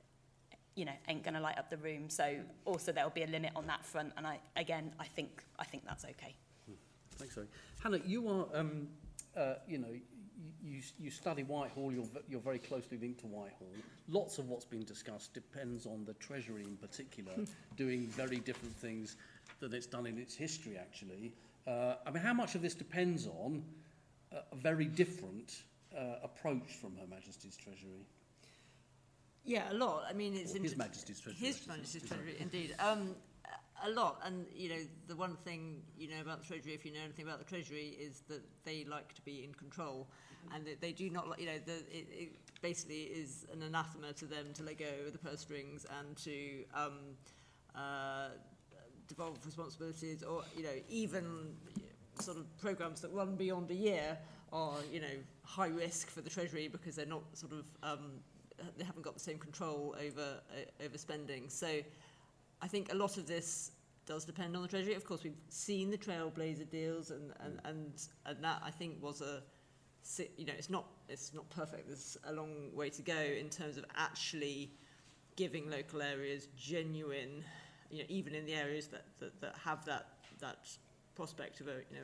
ain't going to light up the room. So also there'll be a limit on that front, and I think that's okay. Thanks, Zoe. Hannah, you are, you study Whitehall, you're very closely linked to Whitehall. Lots of what's been discussed depends on the Treasury in particular doing very different things than it's done in its history, actually. I mean, how much of this depends on a very different approach from Her Majesty's Treasury? Yeah, a lot. I mean, it's His Majesty's Treasury. His Majesty's Treasury, indeed. A lot. And, you know, the one thing you know about the Treasury, if you know anything about the Treasury, is that they like to be in control. And that they do not like, you know, it basically is an anathema to them to let go of the purse strings and to devolve responsibilities, or, you know, even sort of programmes that run beyond a year are, you know, high risk for the Treasury because they're not sort of, they haven't got the same control over spending. So I think a lot of this does depend on the Treasury. Of course, we've seen the Trailblazer deals, and that, I think, was a, you know, it's not perfect. There's a long way to go in terms of actually giving local areas genuine, you know, even in the areas that have that prospect of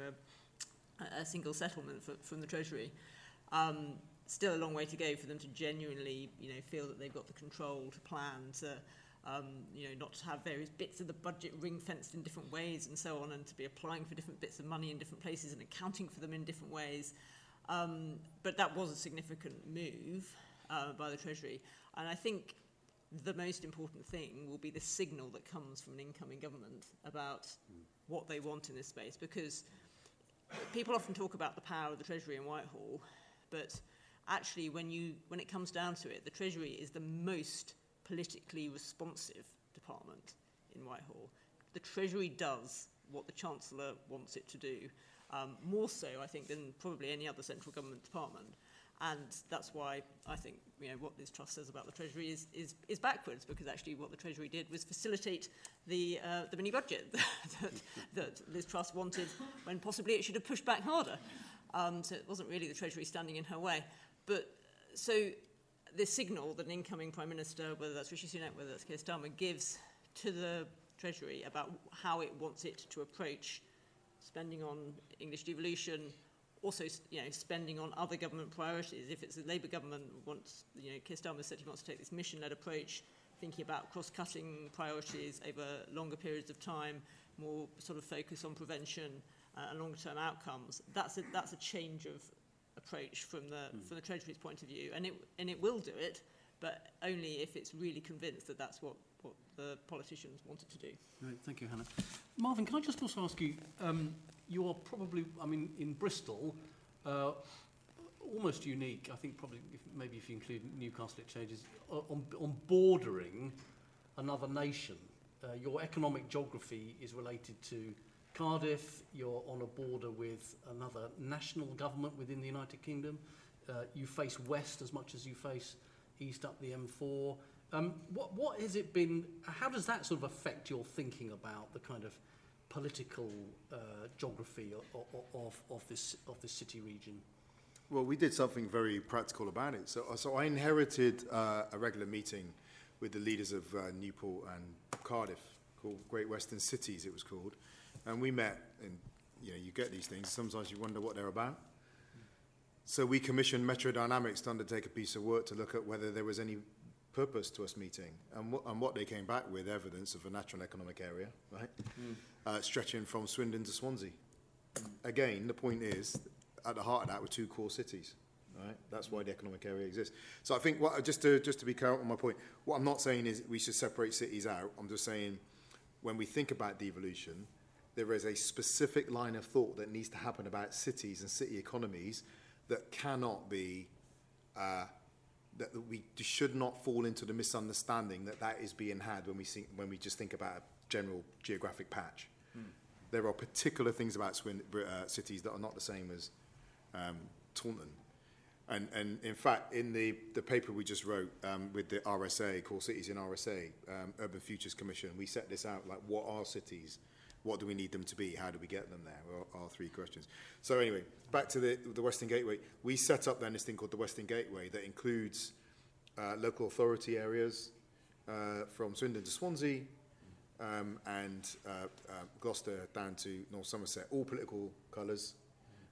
a single settlement from the Treasury. Still a long way to go for them to genuinely, you know, feel that they've got the control to plan, to, you know, not to have various bits of the budget ring-fenced in different ways and so on, and to be applying for different bits of money in different places and accounting for them in different ways. But that was a significant move by the Treasury. And I think the most important thing will be the signal that comes from an incoming government about what they want in this space, because people often talk about the power of the Treasury in Whitehall, but actually, when it comes down to it, the Treasury is the most politically responsive department in Whitehall. The Treasury does what the Chancellor wants it to do, more so, I think, than probably any other central government department. And that's why I think, you know, what this trust says about the Treasury is backwards, because actually what the Treasury did was facilitate the mini budget that Liz Truss wanted, when possibly it should have pushed back harder. So it wasn't really the Treasury standing in her way. But so the signal that an incoming Prime Minister, whether that's Rishi Sunak, whether that's Keir Starmer, gives to the Treasury about how it wants it to approach spending on English devolution, also, you know, spending on other government priorities. If it's a Labour government, you know, Keir Starmer said he wants to take this mission-led approach, thinking about cross-cutting priorities over longer periods of time, more sort of focus on prevention and longer-term outcomes. That's a change of approach from the Treasury's point of view, and it will do it, but only if it's really convinced that that's what the politicians wanted to do. Right, thank you, Hannah. Marvin, can I just also ask you, you are probably, I mean, in Bristol, almost unique, I think probably, maybe if you include Newcastle Exchanges, on bordering another nation. Your economic geography is related to Cardiff, you're on a border with another national government within the United Kingdom. You face west as much as you face east up the M4. What has it been, how does that sort of affect your thinking about the kind of political geography of this city region? Well, we did something very practical about it. So I inherited a regular meeting with the leaders of Newport and Cardiff, called Great Western Cities, it was called. And we met, and you know, you get these things, sometimes you wonder what they're about. So we commissioned Metro Dynamics to undertake a piece of work to look at whether there was any purpose to us meeting. And what they came back with, evidence of a natural economic area, right? Stretching from Swindon to Swansea. Again, the point is, at the heart of that were two core cities. Right? That's why the economic area exists. So I think, just to be clear on my point, what I'm not saying is we should separate cities out. I'm just saying, when we think about devolution, there is a specific line of thought that needs to happen about cities and city economies that cannot be, that we should not fall into the misunderstanding that is being had when we just think about a general geographic patch. There are particular things about cities that are not the same as Taunton. And in fact, in the paper we just wrote with the RSA, Core Cities in RSA, Urban Futures Commission, we set this out, like, what are cities? What do we need them to be? How do we get them there? Are three questions. So anyway, back to the Western Gateway. We set up then this thing called the Western Gateway that includes local authority areas from Swindon to Swansea and Gloucester down to North Somerset, all political colours.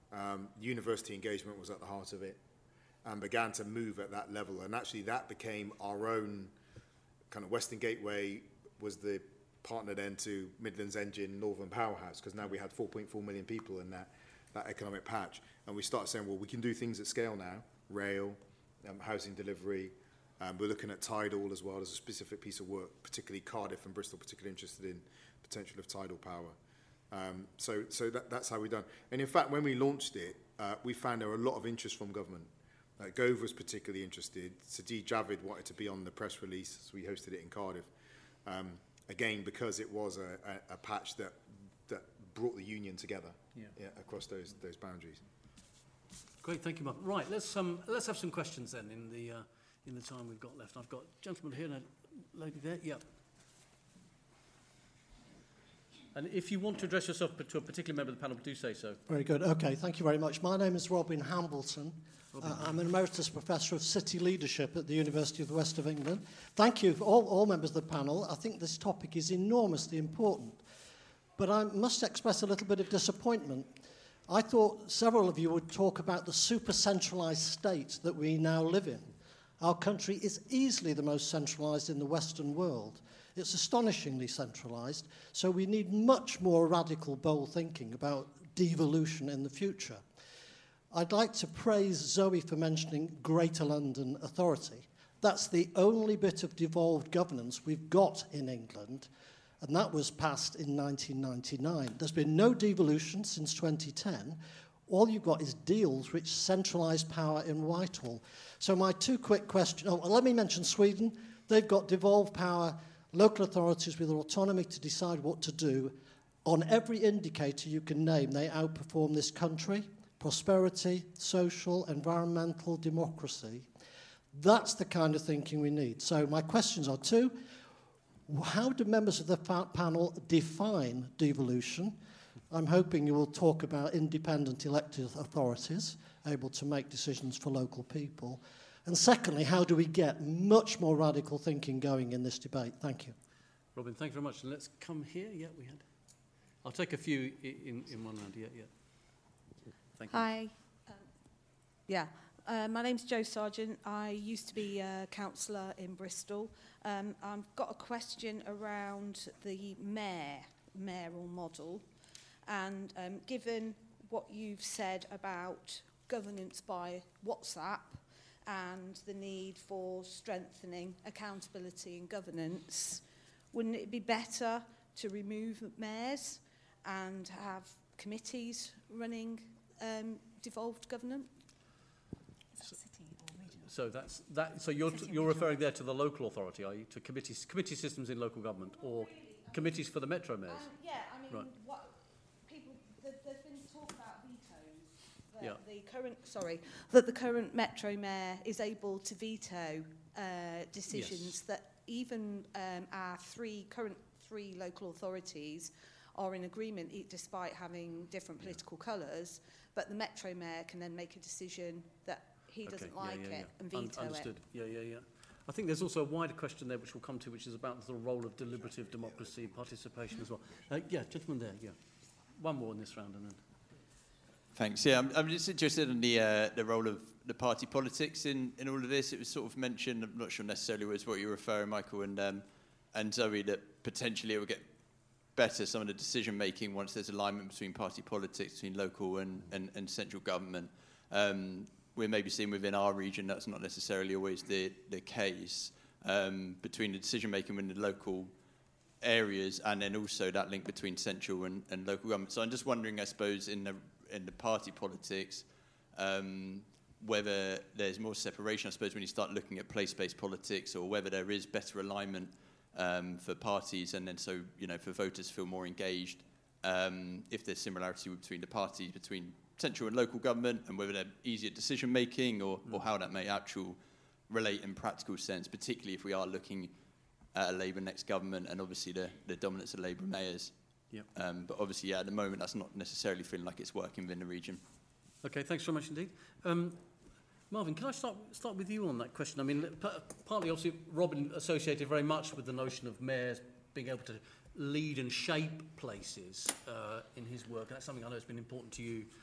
University engagement was at the heart of it and began to move at that level. And actually that became our own kind of Western Gateway was the partner then to Midlands Engine, Northern Powerhouse, because now we had 4.4 million people in that economic patch. And we started saying, well, we can do things at scale now, rail, housing delivery. We're looking at tidal as well as a specific piece of work, particularly Cardiff and Bristol, particularly interested in potential of tidal power. So that's how we've done. And in fact, when we launched it, we found there were a lot of interest from government. Gove was particularly interested. Sadiq Javid wanted to be on the press release, so we hosted it in Cardiff. Again, because it was a patch that brought the union together across those boundaries. Great, thank you, Mark. Right, let's have some questions then in the time we've got left. I've got a gentleman here and a lady there. Yeah. And if you want to address yourself to a particular member of the panel, do say so. Very good. Okay, thank you very much. My name is Robin Hambleton. I'm an emeritus professor of city leadership at the University of the West of England. Thank you, all members of the panel. I think this topic is enormously important. But I must express a little bit of disappointment. I thought several of you would talk about the super-centralised state that we now live in. Our country is easily the most centralised in the Western world. It's astonishingly centralised, so we need much more radical, bold thinking about devolution in the future. I'd like to praise Zoe for mentioning Greater London Authority. That's the only bit of devolved governance we've got in England, and that was passed in 1999. There's been no devolution since 2010. All you've got is deals which centralise power in Whitehall. So my two quick questions... Oh, let me mention Sweden. They've got devolved power, local authorities with autonomy to decide what to do. On every indicator you can name, they outperform this country. Prosperity, social, environmental, democracy. That's the kind of thinking we need. So my questions are two. How do members of the panel define devolution? I'm hoping you will talk about independent elected authorities able to make decisions for local people. And secondly, how do we get much more radical thinking going in this debate? Thank you. Robin, thank you very much. And let's come here. Yeah, we had. I'll take a few in one round. Yeah. Thank you. Hi. My name's Jo Sargent. I used to be a councillor in Bristol. I've got a question around the mayoral model. And given what you've said about governance by WhatsApp and the need for strengthening accountability and governance, wouldn't it be better to remove mayors and have committees running devolved governance? So that's that. So you're referring there to the local authority, are you? To committee systems in local government, or committees for the metro mayors? Yeah, I mean, right. There's been talk about vetoes. Yeah. That the current metro mayor is able to veto decisions that even our current three local authorities are in agreement, despite having different political colours. But the metro mayor can then make a decision that he doesn't like it and veto Understood. it. Yeah. I think there's also a wider question there which we'll come to, which is about the role of deliberative democracy and participation as well. Gentleman there, yeah. One more in this round and then... Thanks. Yeah, I'm just interested in the role of the party politics in all of this. It was sort of mentioned, I'm not sure necessarily was what you're referring, Michael, and Zoe, that potentially it will get better, some of the decision-making, once there's alignment between party politics, between local and central government. We're maybe seeing within our region that's not necessarily always the case, between the decision-making in the local areas and then also that link between central and local government. So I'm just wondering, I suppose, in the party politics, whether there's more separation, I suppose, when you start looking at place-based politics, or whether there is better alignment for parties, and then so, for voters feel more engaged, if there's similarity between the parties, between central and local government, and whether they're easier decision-making, or how that may actually relate in practical sense, particularly if we are looking at a Labour next government, and obviously the dominance of Labour mayors. Yep. But obviously, at the moment, that's not necessarily feeling like it's working within the region. Okay, thanks very much indeed. Marvin, can I start with you on that question? I mean, partly, obviously, Robin associated very much with the notion of mayors being able to lead and shape places in his work, and that's something I know has been important to you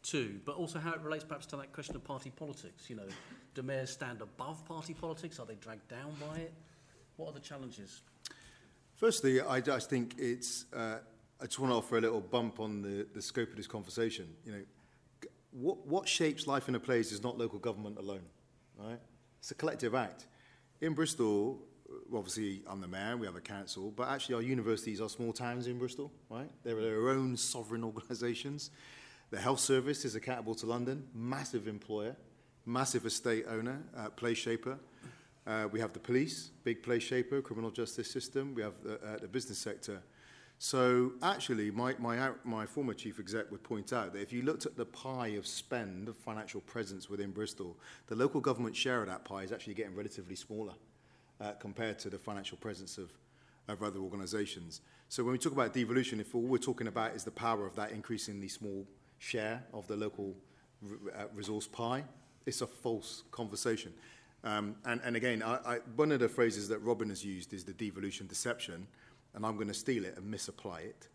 too, but also how it relates perhaps to that question of party politics. You know, do mayors stand above party politics? Are they dragged down by it? What are the challenges? Firstly, I just think it's. I just want to offer a little bump on the scope of this conversation. You know, what shapes life in a place is not local government alone, right? It's a collective act. In Bristol, obviously I'm the mayor, we have a council, but actually our universities are small towns in Bristol, right? They're their own sovereign organisations. The health service is accountable to London, massive employer, massive estate owner, place shaper. We have the police, big place shaper, criminal justice system. We have the business sector. So actually, my former chief exec would point out that if you looked at the pie of spend, of financial presence within Bristol, the local government share of that pie is actually getting relatively smaller compared to the financial presence of other organisations. So when we talk about devolution, if all we're talking about is the power of that increasingly small share of the local resource pie, it's a false conversation. And again, one of the phrases that Robin has used is the devolution deception, and I'm going to steal it and misapply it.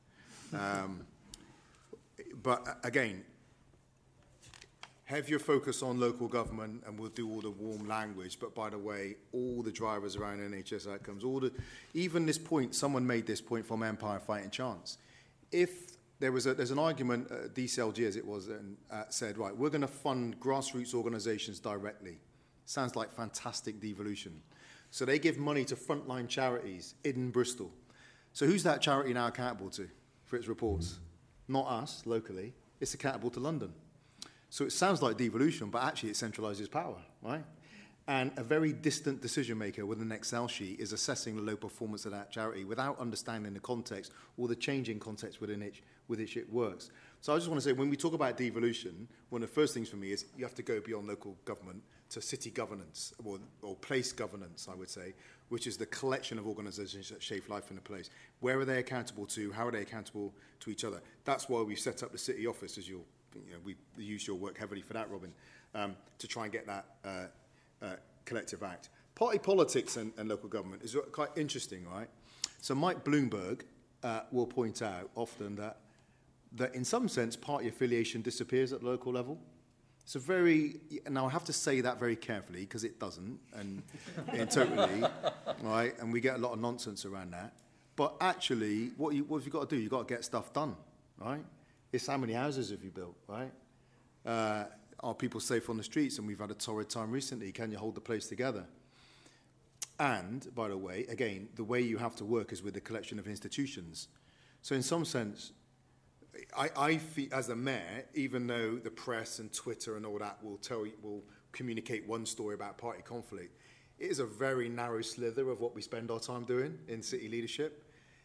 But again, have your focus on local government and we'll do all the warm language, but by the way, all the drivers around NHS outcomes, even this point, someone made this point from Empire Fighting Chance. If there's an argument, DCLG as it was, and said, right, we're going to fund grassroots organisations directly. Sounds like fantastic devolution. So they give money to frontline charities in Bristol. So who's that charity now accountable to for its reports? Not us, locally. It's accountable to London. So it sounds like devolution, but actually it centralises power, right? And a very distant decision maker with an Excel sheet is assessing the low performance of that charity without understanding the context or the changing context within which it works. So I just want to say, when we talk about devolution, one of the first things for me is you have to go beyond local government to city governance, or place governance, I would say, which is the collection of organisations that shape life in a place. Where are they accountable to? How are they accountable to each other? That's why we've set up the city office, as we use your work heavily for that, Robin, to try and get that collective act. Party politics and local government is quite interesting, right? So Mike Bloomberg will point out often that in some sense party affiliation disappears at the local level. It's a now I have to say that very carefully because it doesn't, and totally, right? And we get a lot of nonsense around that. But actually, what have you got to do? You've got to get stuff done, right? It's how many houses have you built, right? Are people safe on the streets? And we've had a torrid time recently. Can you hold the place together? And, by the way, again, the way you have to work is with a collection of institutions. So in some sense, I feel, as a mayor, even though the press and Twitter and all that will communicate one story about party conflict, it is a very narrow slither of what we spend our time doing in city leadership.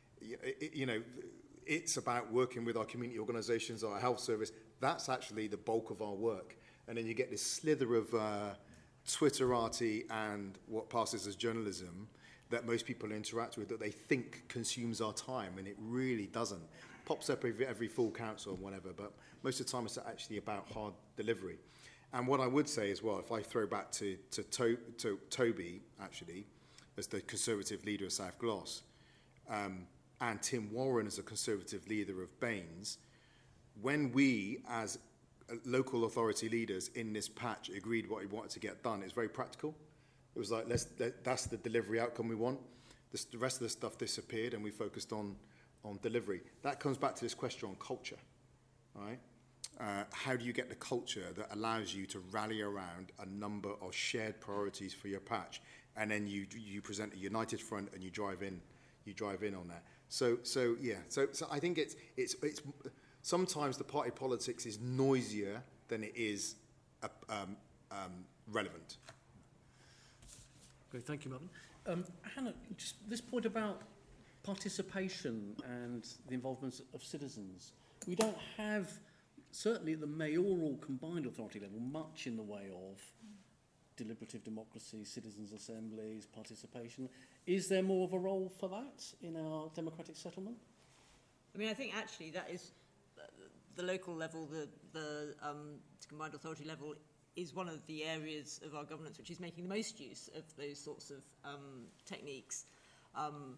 It's about working with our community organisations, our health service. That's actually the bulk of our work. And then you get this slither of Twitterati and what passes as journalism that most people interact with that they think consumes our time, and it really doesn't. Pops up every full council and whatever, but most of the time it's actually about hard delivery. And what I would say as well, if I throw back to Toby, actually, as the Conservative leader of South Gloss, and Tim Warren as a Conservative leader of Baines, when we, as local authority leaders in this patch, agreed what we wanted to get done, it was very practical. It was like, that's the delivery outcome we want. The rest of the stuff disappeared, and we focused on delivery. That comes back to this question on culture, right? How do you get the culture that allows you to rally around a number of shared priorities for your patch, and then you present a united front and you drive in on that. So I think it's sometimes the party politics is noisier than it is relevant. Great, thank you, Martin. Hannah, just this point about participation and the involvement of citizens. We don't have, certainly at the mayoral combined authority level, much in the way of deliberative democracy, citizens' assemblies, participation. Is there more of a role for that in our democratic settlement? I mean, I think actually that is the local level, the combined authority level is one of the areas of our governance which is making the most use of those sorts of techniques.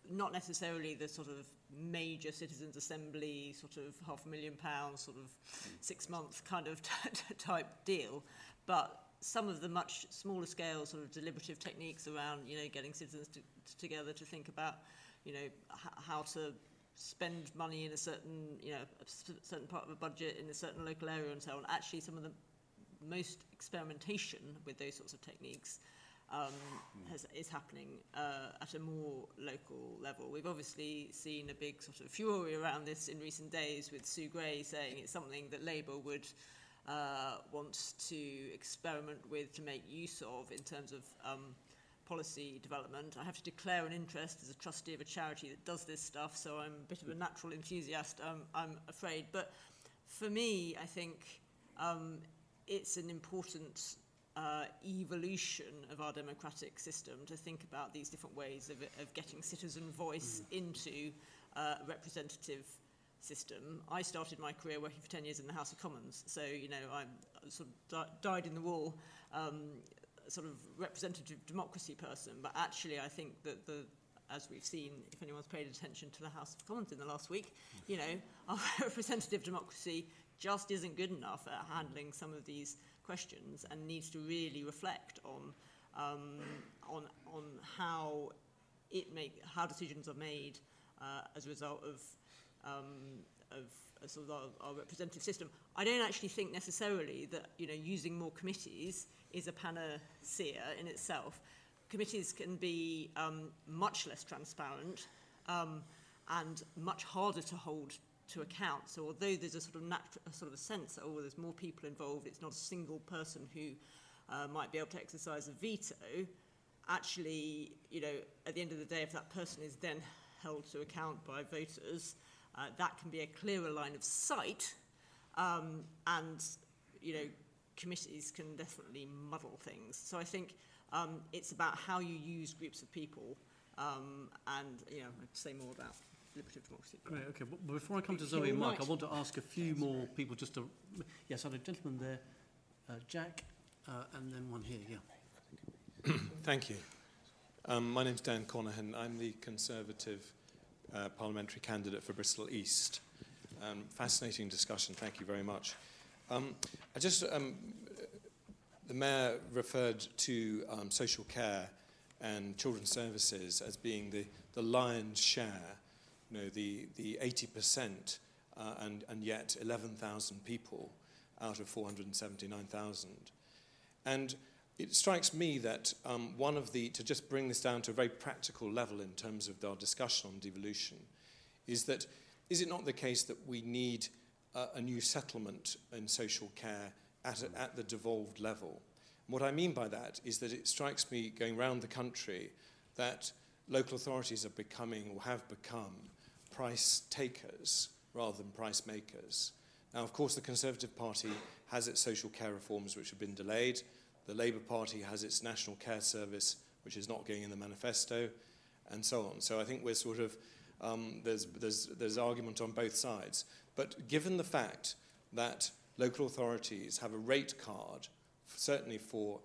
not necessarily the sort of major citizens' assembly, sort of £500,000, sort of 6-month kind of type deal, but some of the much smaller scale sort of deliberative techniques around, getting citizens together to think about, how to spend money in a certain, a certain part of a budget in a certain local area and so on. Actually, some of the most experimentation with those sorts of techniques is happening at a more local level. We've obviously seen a big sort of fury around this in recent days, with Sue Gray saying it's something that Labour would want to experiment with, to make use of in terms of policy development. I have to declare an interest as a trustee of a charity that does this stuff, so I'm a bit of a natural enthusiast, I'm afraid. But for me, I think it's an important evolution of our democratic system to think about these different ways of getting citizen voice into a representative system. I started my career working for 10 years in the House of Commons, so I'm sort of dyed in the wool sort of representative democracy person, but actually I think that as we've seen, if anyone's paid attention to the House of Commons in the last week, our representative democracy just isn't good enough at handling some of these questions, and needs to really reflect on how decisions are made as a result of sort of our representative system. I don't actually think necessarily that using more committees is a panacea in itself. Committees can be much less transparent and much harder to hold to account. So although there's a sort of a sense that there's more people involved, it's not a single person who might be able to exercise a veto. Actually, at the end of the day, if that person is then held to account by voters, that can be a clearer line of sight, and committees can definitely muddle things. So I think it's about how you use groups of people, and I'd say more about deliberative democracy. Great, okay. But before I come to Zoe and Mike, I want to ask a few more people just to... Yes, I had a gentleman there, Jack, and then one here, yeah. Thank you. My name's Dan Conahan. I'm the Conservative parliamentary candidate for Bristol East. Fascinating discussion. Thank you very much. The Mayor referred to social care and children's services as being the lion's share, the 80%, and yet 11,000 people out of 479,000. And it strikes me that to just bring this down to a very practical level in terms of our discussion on devolution, is it not the case that we need a new settlement in social care at the devolved level? And what I mean by that is that it strikes me, going around the country, that local authorities are becoming, or have become, price takers rather than price makers. Now, of course, the Conservative Party has its social care reforms which have been delayed. The Labour Party has its National Care Service, which is not going in the manifesto, and so on. So I think we're sort of, there's argument on both sides. But given the fact that local authorities have a rate card, certainly for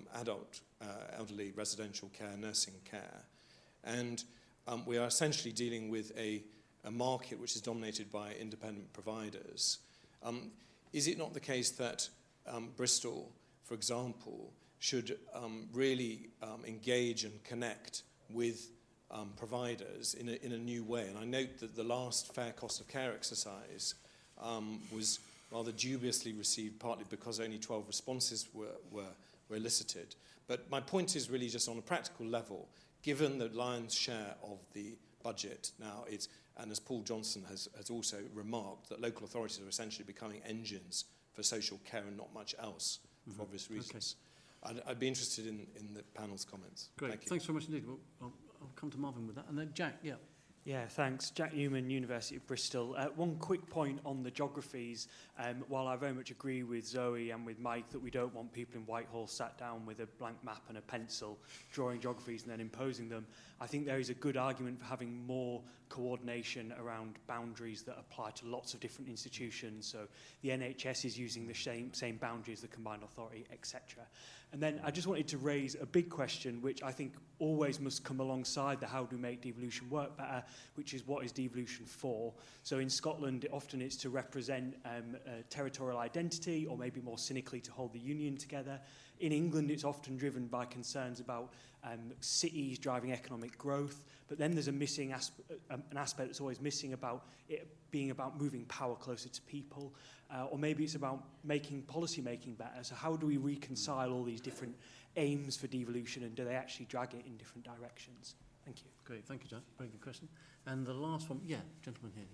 elderly residential care, nursing care, and we are essentially dealing with a market which is dominated by independent providers, is it not the case that Bristol, for example, should really engage and connect with providers in a new way? And I note that the last fair cost of care exercise was rather dubiously received, partly because only 12 responses were elicited. But my point is really just on a practical level, given the lion's share of the budget now, and as Paul Johnson has also remarked, that local authorities are essentially becoming engines for social care and not much else, for obvious reasons. Okay. I'd be interested in the panel's comments. Great. Thanks very much indeed. I'll come to Marvin with that. And then Jack, yeah. Yeah, thanks. Jack Newman, University of Bristol. One quick point on the geographies. While I very much agree with Zoe and with Mike that we don't want people in Whitehall sat down with a blank map and a pencil drawing geographies and then imposing them, I think there is a good argument for having more coordination around boundaries that apply to lots of different institutions. So the NHS is using the same boundaries, the combined authority, etc. And then I just wanted to raise a big question, which I think always must come alongside the how do we make devolution work better, which is what is devolution for? So in Scotland, often it's to represent territorial identity, or maybe more cynically to hold the union together. In England, it's often driven by concerns about cities driving economic growth, but then there's an aspect that's always missing about it being about moving power closer to people, or maybe it's about making policy making better. So how do we reconcile all these different aims for devolution, and do they actually drag it in different directions? Thank you. Great, thank you, Jack. Very good question. And the last one, gentleman here,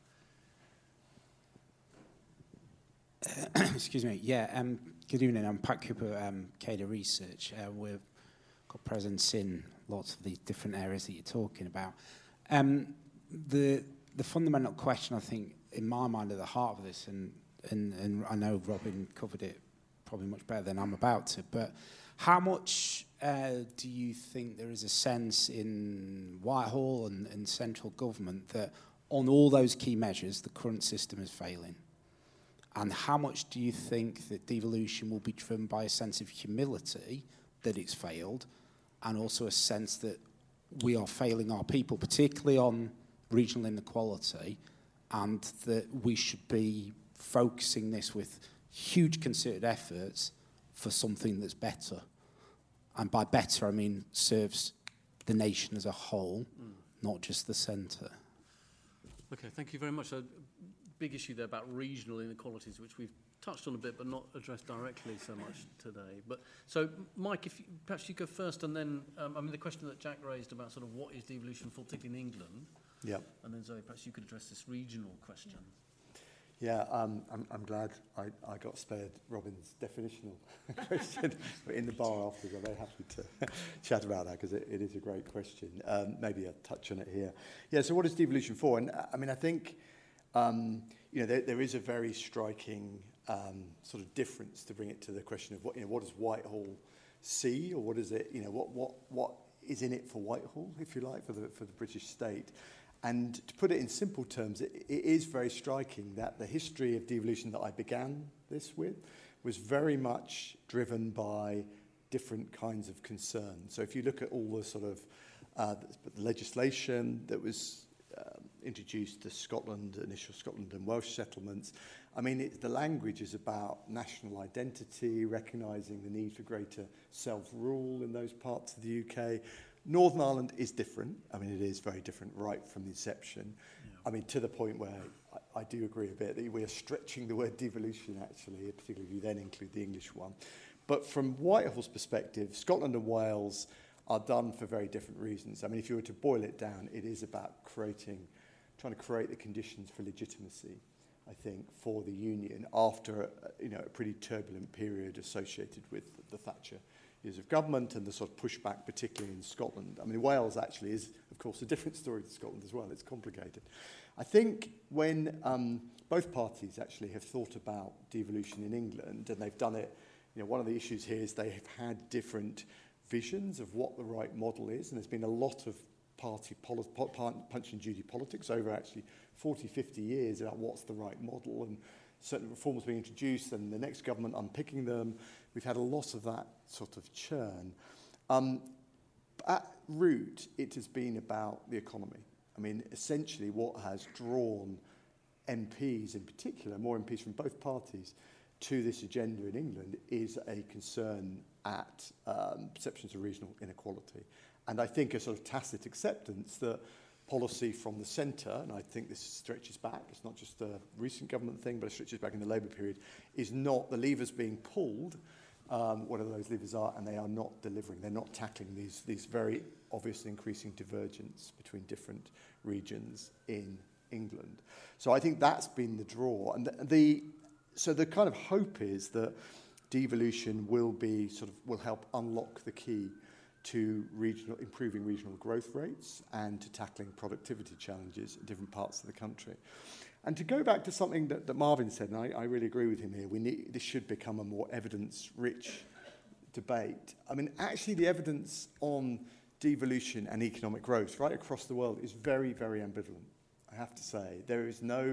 Excuse me. Good evening. I'm Pat Cooper, CADA Research. We've got presence in lots of these different areas that you're talking about. The fundamental question, I think, in my mind, at the heart of this, and I know Robin covered it probably much better than I'm about to, but how much do you think there is a sense in Whitehall and central government that on all those key measures, the current system is failing? And how much do you think that devolution will be driven by a sense of humility that it's failed, and also a sense that we are failing our people, particularly on regional inequality, and that we should be focusing this with huge concerted efforts for something that's better? And by better, I mean serves the nation as a whole, not just the centre. Okay, thank you very much. A big issue there about regional inequalities, which we've touched on a bit but not addressed directly so much today. But so, Mike, if perhaps you go first, and then the question that Jack raised about sort of what is devolution for, particularly in England. Yeah. And then Zoe, perhaps you could address this regional question. Yeah, I'm glad I got spared Robin's definitional question. But in the bar afterwards, I'm very happy to chat about that, because it is a great question. Maybe I'll touch on it here. Yeah, so what is devolution for? And I think there is a very striking sort of difference, to bring it to the question of what does Whitehall see, or what is it? What is in it for Whitehall, if you like, for the British state. And to put it in simple terms, it is very striking that the history of devolution that I began this with was very much driven by different kinds of concerns. So if you look at all the sort of legislation that was introduced to Scotland, initial Scotland and Welsh settlements, the language is about national identity, recognising the need for greater self-rule in those parts of the UK. Northern Ireland is different. It is very different right from the inception. Yeah. To the point where I do agree a bit that we are stretching the word devolution, actually, particularly if you then include the English one. But from Whitehall's perspective, Scotland and Wales are done for very different reasons. If you were to boil it down, it is about trying to create the conditions for legitimacy, I think, for the Union after a pretty turbulent period associated with the Thatcher years of government and the sort of pushback, particularly in Scotland. Wales actually is, of course, a different story to Scotland as well. It's complicated. I think when both parties actually have thought about devolution in England, and they've done it, one of the issues here is they have had different visions of what the right model is, and there's been a lot of party punch and judy politics over actually 40, 50 years about what's the right model, and certain reforms being introduced and the next government unpicking them. We've had a lot of that sort of churn. At root, it has been about the economy. Essentially what has drawn MPs in particular, more MPs from both parties, to this agenda in England is a concern at perceptions of regional inequality. And I think a sort of tacit acceptance that policy from the centre, and I think this stretches back, it's not just a recent government thing, but it stretches back in the Labour period, is not the levers being pulled, whatever those levers are, and they are not delivering. They're not tackling these very obvious increasing divergence between different regions in England. So I think that's been the draw. And so the kind of hope is that devolution will help unlock the key to improving regional growth rates and to tackling productivity challenges in different parts of the country. And to go back to something that Marvin said, and I really agree with him here, this should become a more evidence-rich debate. Actually, the evidence on devolution and economic growth right across the world is very, very ambivalent, I have to say. There is no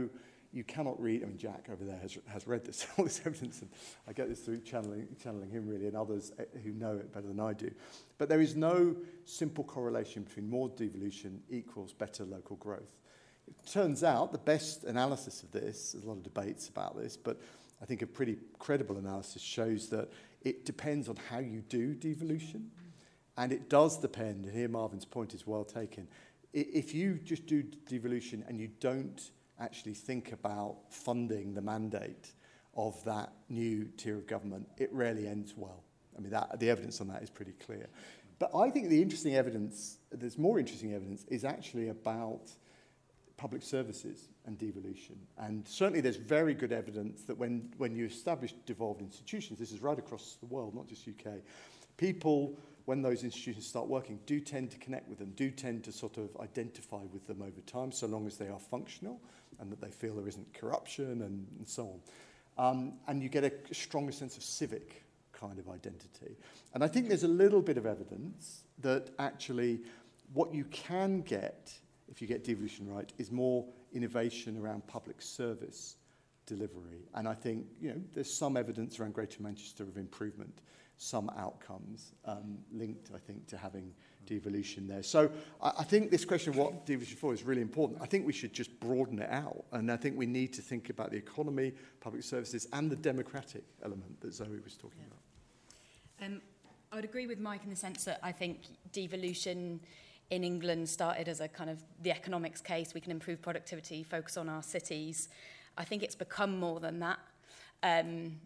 you cannot read, I mean, Jack over there has read this, all this evidence, and I get this through channeling him really, and others who know it better than I do. But there is no simple correlation between more devolution equals better local growth. It turns out the best analysis of this, there's a lot of debates about this, but I think a pretty credible analysis shows that it depends on how you do devolution, and it does depend, and here Marvin's point is well taken, if you just do devolution and you don't actually think about funding the mandate of that new tier of government, it rarely ends well. I mean, the evidence on that is pretty clear. But I think the interesting evidence, there's more interesting evidence, is actually about public services and devolution. And certainly there's very good evidence that when you establish devolved institutions, this is right across the world, not just UK, people, when those institutions start working, do tend to connect with them, do tend to sort of identify with them over time, so long as they are functional and that they feel there isn't corruption and so on. And you get a stronger sense of civic kind of identity. And I think there's a little bit of evidence that actually what you can get, if you get devolution right, is more innovation around public service delivery. And I think, there's some evidence around Greater Manchester of improvement, some outcomes linked, I think, to having devolution there. So I think this question of what devolution for is really important. I think we should just broaden it out. And I think we need to think about the economy, public services, and the democratic element that Zoe was talking about. I would agree with Mike in the sense that I think devolution in England started as a kind of the economics case. We can improve productivity, focus on our cities. I think it's become more than that. And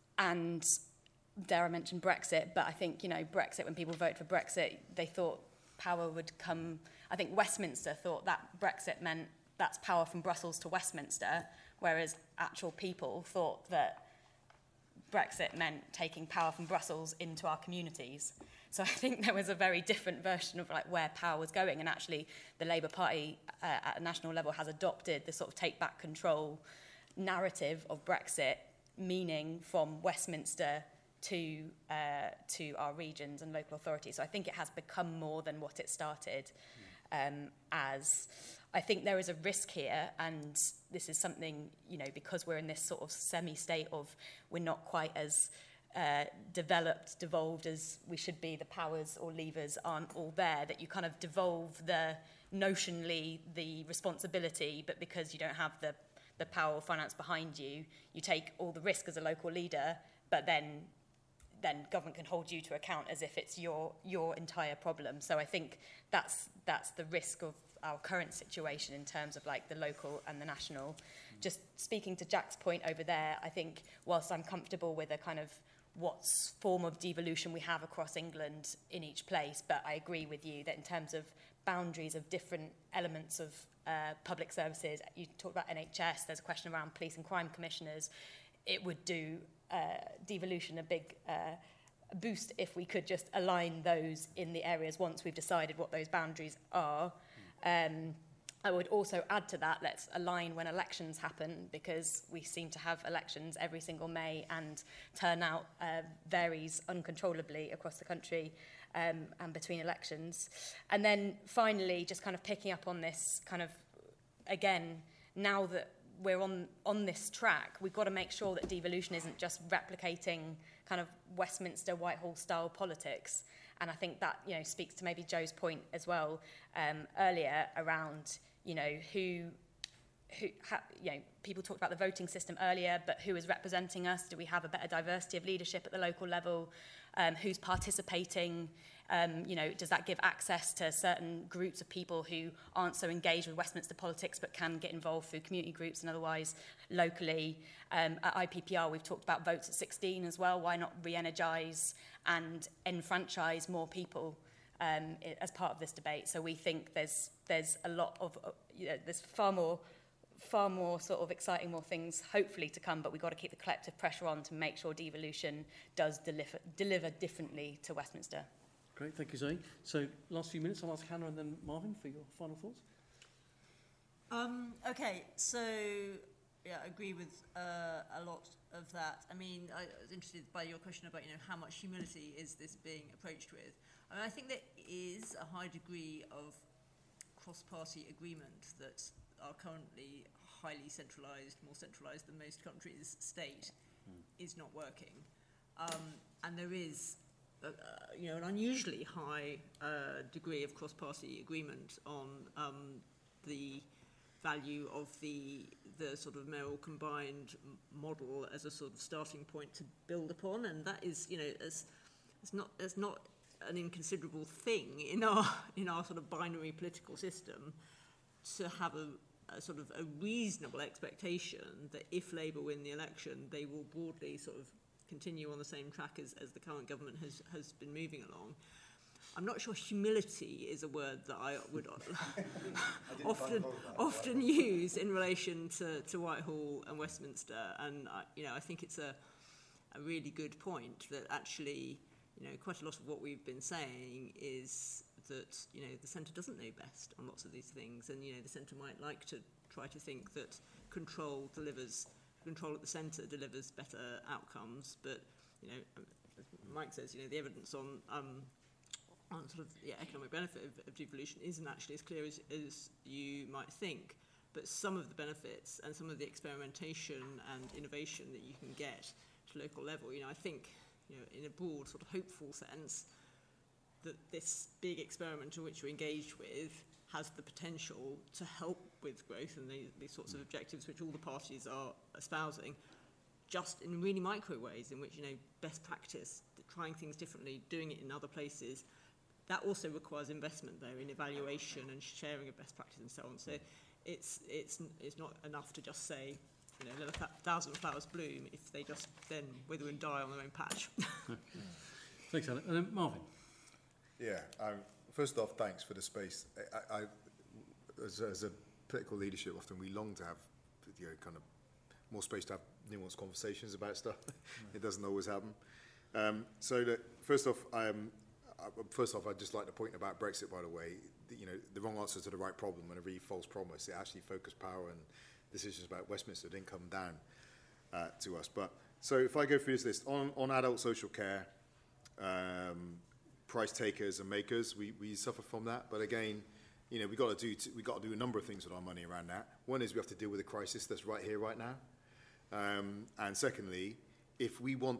dare I mention Brexit, but I think, Brexit, when people voted for Brexit, they thought power would come. I think Westminster thought that Brexit meant that's power from Brussels to Westminster, whereas actual people thought that Brexit meant taking power from Brussels into our communities. So I think there was a very different version of where power was going, and actually the Labour Party at a national level has adopted the sort of take back control narrative of Brexit, meaning from Westminster to our regions and local authorities. So I think it has become more than what it started as. I think there is a risk here, and this is something, because we're in this sort of semi-state of we're not quite as devolved as we should be, the powers or levers aren't all there, that you kind of devolve notionally the responsibility, but because you don't have the power or finance behind you, you take all the risk as a local leader, but then government can hold you to account as if it's your entire problem. So I think that's the risk of our current situation in terms of the local and the national. Just speaking to Jack's point over there, I think whilst I'm comfortable with a kind of what form of devolution we have across England in each place, but I agree with you that in terms of boundaries of different elements of public services, you talked about NHS, there's a question around police and crime commissioners, it would do devolution a big boost if we could just align those in the areas once we've decided what those boundaries are. I would also add to that, let's align when elections happen, because we seem to have elections every single May and turnout varies uncontrollably across the country and between elections. And then finally, just kind of picking up on this kind of, again, now that we're on this track, we've got to make sure that devolution isn't just replicating kind of Westminster, Whitehall style politics. And I think that, speaks to maybe Joe's point as well earlier around, people talked about the voting system earlier, but who is representing us? Do we have a better diversity of leadership at the local level? Who's participating? Does that give access to certain groups of people who aren't so engaged with Westminster politics but can get involved through community groups and otherwise locally? At IPPR, we've talked about votes at 16 as well. Why not re-energise and enfranchise more people as part of this debate? So we think there's a lot of, there's far more sort of exciting, more things hopefully to come, but we've got to keep the collective pressure on to make sure devolution does deliver differently to Westminster. Great, thank you, Zoe. So last few minutes, I'll ask Hannah and then Marvin for your final thoughts. Okay, so yeah, I agree with a lot of that. I mean, I was interested by your question about, how much humility is this being approached with. I mean, I think there is a high degree of cross-party agreement that our currently highly centralised, more centralised than most countries, state is not working. And there is an unusually high degree of cross-party agreement on the value of the sort of mayoral combined model as a sort of starting point to build upon, and that is, it's not an inconsiderable thing in our sort of binary political system to have a sort of a reasonable expectation that if Labour win the election, they will broadly sort of continue on the same track as the current government has been moving along. I'm not sure humility is a word that I would often use in relation to Whitehall and Westminster, and I think it's a really good point that actually, quite a lot of what we've been saying is that, the centre doesn't know best on lots of these things, and, the centre might like to try to think that control at the centre delivers better outcomes, but, as Mike says, the evidence on sort of economic benefit of devolution isn't actually as clear as you might think, but some of the benefits and some of the experimentation and innovation that you can get to local level, I think, in a broad sort of hopeful sense, that this big experiment in which we're engaged with has the potential to help with growth and these sorts of objectives which all the parties are espousing, just in really micro ways in which, best practice, trying things differently, doing it in other places. That also requires investment, though, in evaluation and sharing of best practice and so on. So it's not enough to just say, let 1,000 flowers bloom if they just then wither and die on their own patch. Thanks, Alan. And then Marvin. Yeah. First off, thanks for the space. I as a political leadership, often we long to have, kind of more space to have nuanced conversations about stuff. It doesn't always happen. First off, I'd just like to point about Brexit, by the way. The wrong answer to the right problem and a really false promise. It actually focused power and decisions about Westminster didn't come down to us. But so if I go through this list on adult social care, price takers and makers, we suffer from that. But again, we got to do a number of things with our money around that. One is we have to deal with the crisis that's right here, right now, and secondly, if we want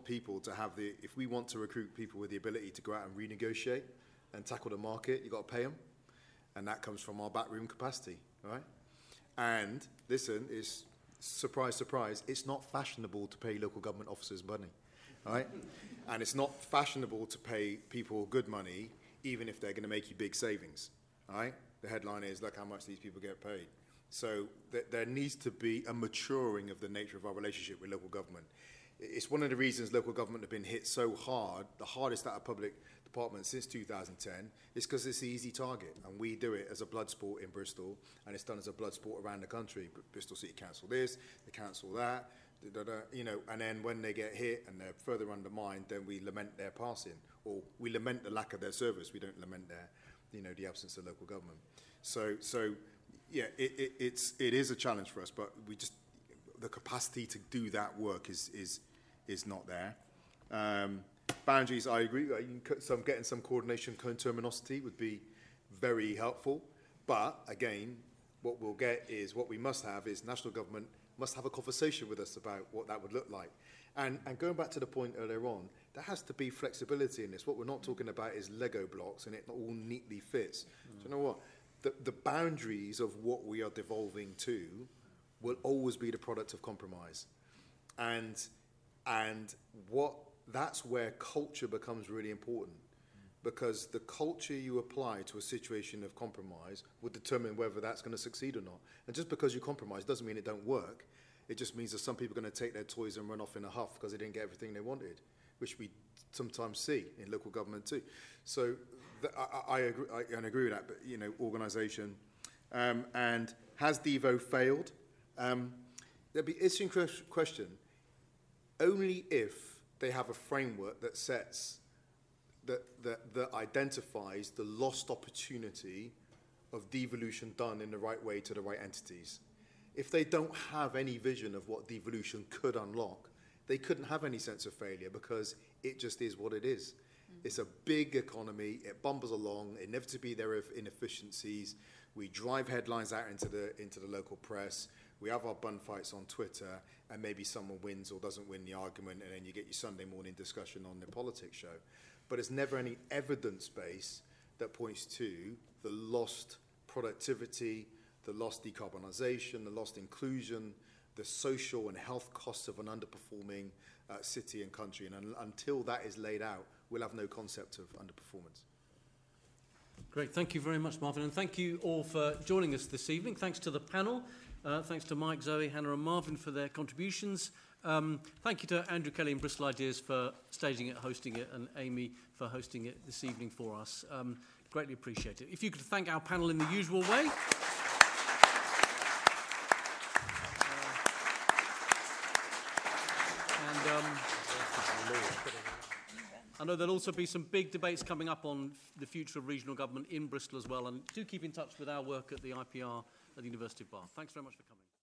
to recruit people with the ability to go out and renegotiate and tackle the market, you've got to pay them, and that comes from our backroom capacity, right? And listen, it's surprise, surprise, it's not fashionable to pay local government officers money, right? And it's not fashionable to pay people good money, even if they're going to make you big savings, right? The headline is, look how much these people get paid. So there needs to be a maturing of the nature of our relationship with local government. It's one of the reasons local government have been hit so hard, the hardest out of public departments since 2010, is because it's the easy target. And we do it as a blood sport in Bristol, and it's done as a blood sport around the country. Bristol City Council this, the council that, and then when they get hit and they're further undermined, then we lament their passing, or we lament the lack of their service. We don't lament their, the absence of local government. So yeah, it is a challenge for us, but the capacity to do that work is not there. Boundaries, I agree. Getting some coordination, conterminosity would be very helpful. But again, what we must have is national government must have a conversation with us about what that would look like. And going back to the point earlier on, there has to be flexibility in this. What we're not talking about is Lego blocks and it all neatly fits. Do you know what? The boundaries of what we are devolving to will always be the product of compromise. And that's where culture becomes really important, because the culture you apply to a situation of compromise will determine whether that's going to succeed or not. And just because you compromise doesn't mean it don't work. It just means that some people are going to take their toys and run off in a huff because they didn't get everything they wanted, which we sometimes see in local government too. So I agree with that, but organisation. And has Devo failed? There'd be an interesting question. Only if they have a framework that sets, that identifies the lost opportunity of devolution done in the right way to the right entities. If they don't have any vision of what devolution could unlock, they couldn't have any sense of failure, because it just is what it is. It's a big economy, it bumbles along, inevitably there are inefficiencies, we drive headlines out into the local press, We have our bun fights on Twitter, and maybe someone wins or doesn't win the argument, and then you get your Sunday morning discussion on the politics show. But there's never any evidence base that points to the lost productivity, the lost decarbonisation, the lost inclusion, the social and health costs of an underperforming city and country. And until that is laid out, we'll have no concept of underperformance. Great, thank you very much, Marvin, and thank you all for joining us this evening. Thanks to the panel, thanks to Mike, Zoe, Hannah and Marvin for their contributions. Thank you to Andrew Kelly and Bristol Ideas for staging it, hosting it, and Amy for hosting it this evening for us. Greatly appreciate it. If you could thank our panel in the usual way. I know there'll also be some big debates coming up on the future of regional government in Bristol as well, and do keep in touch with our work at the IPR at the University of Bath. Thanks very much for coming.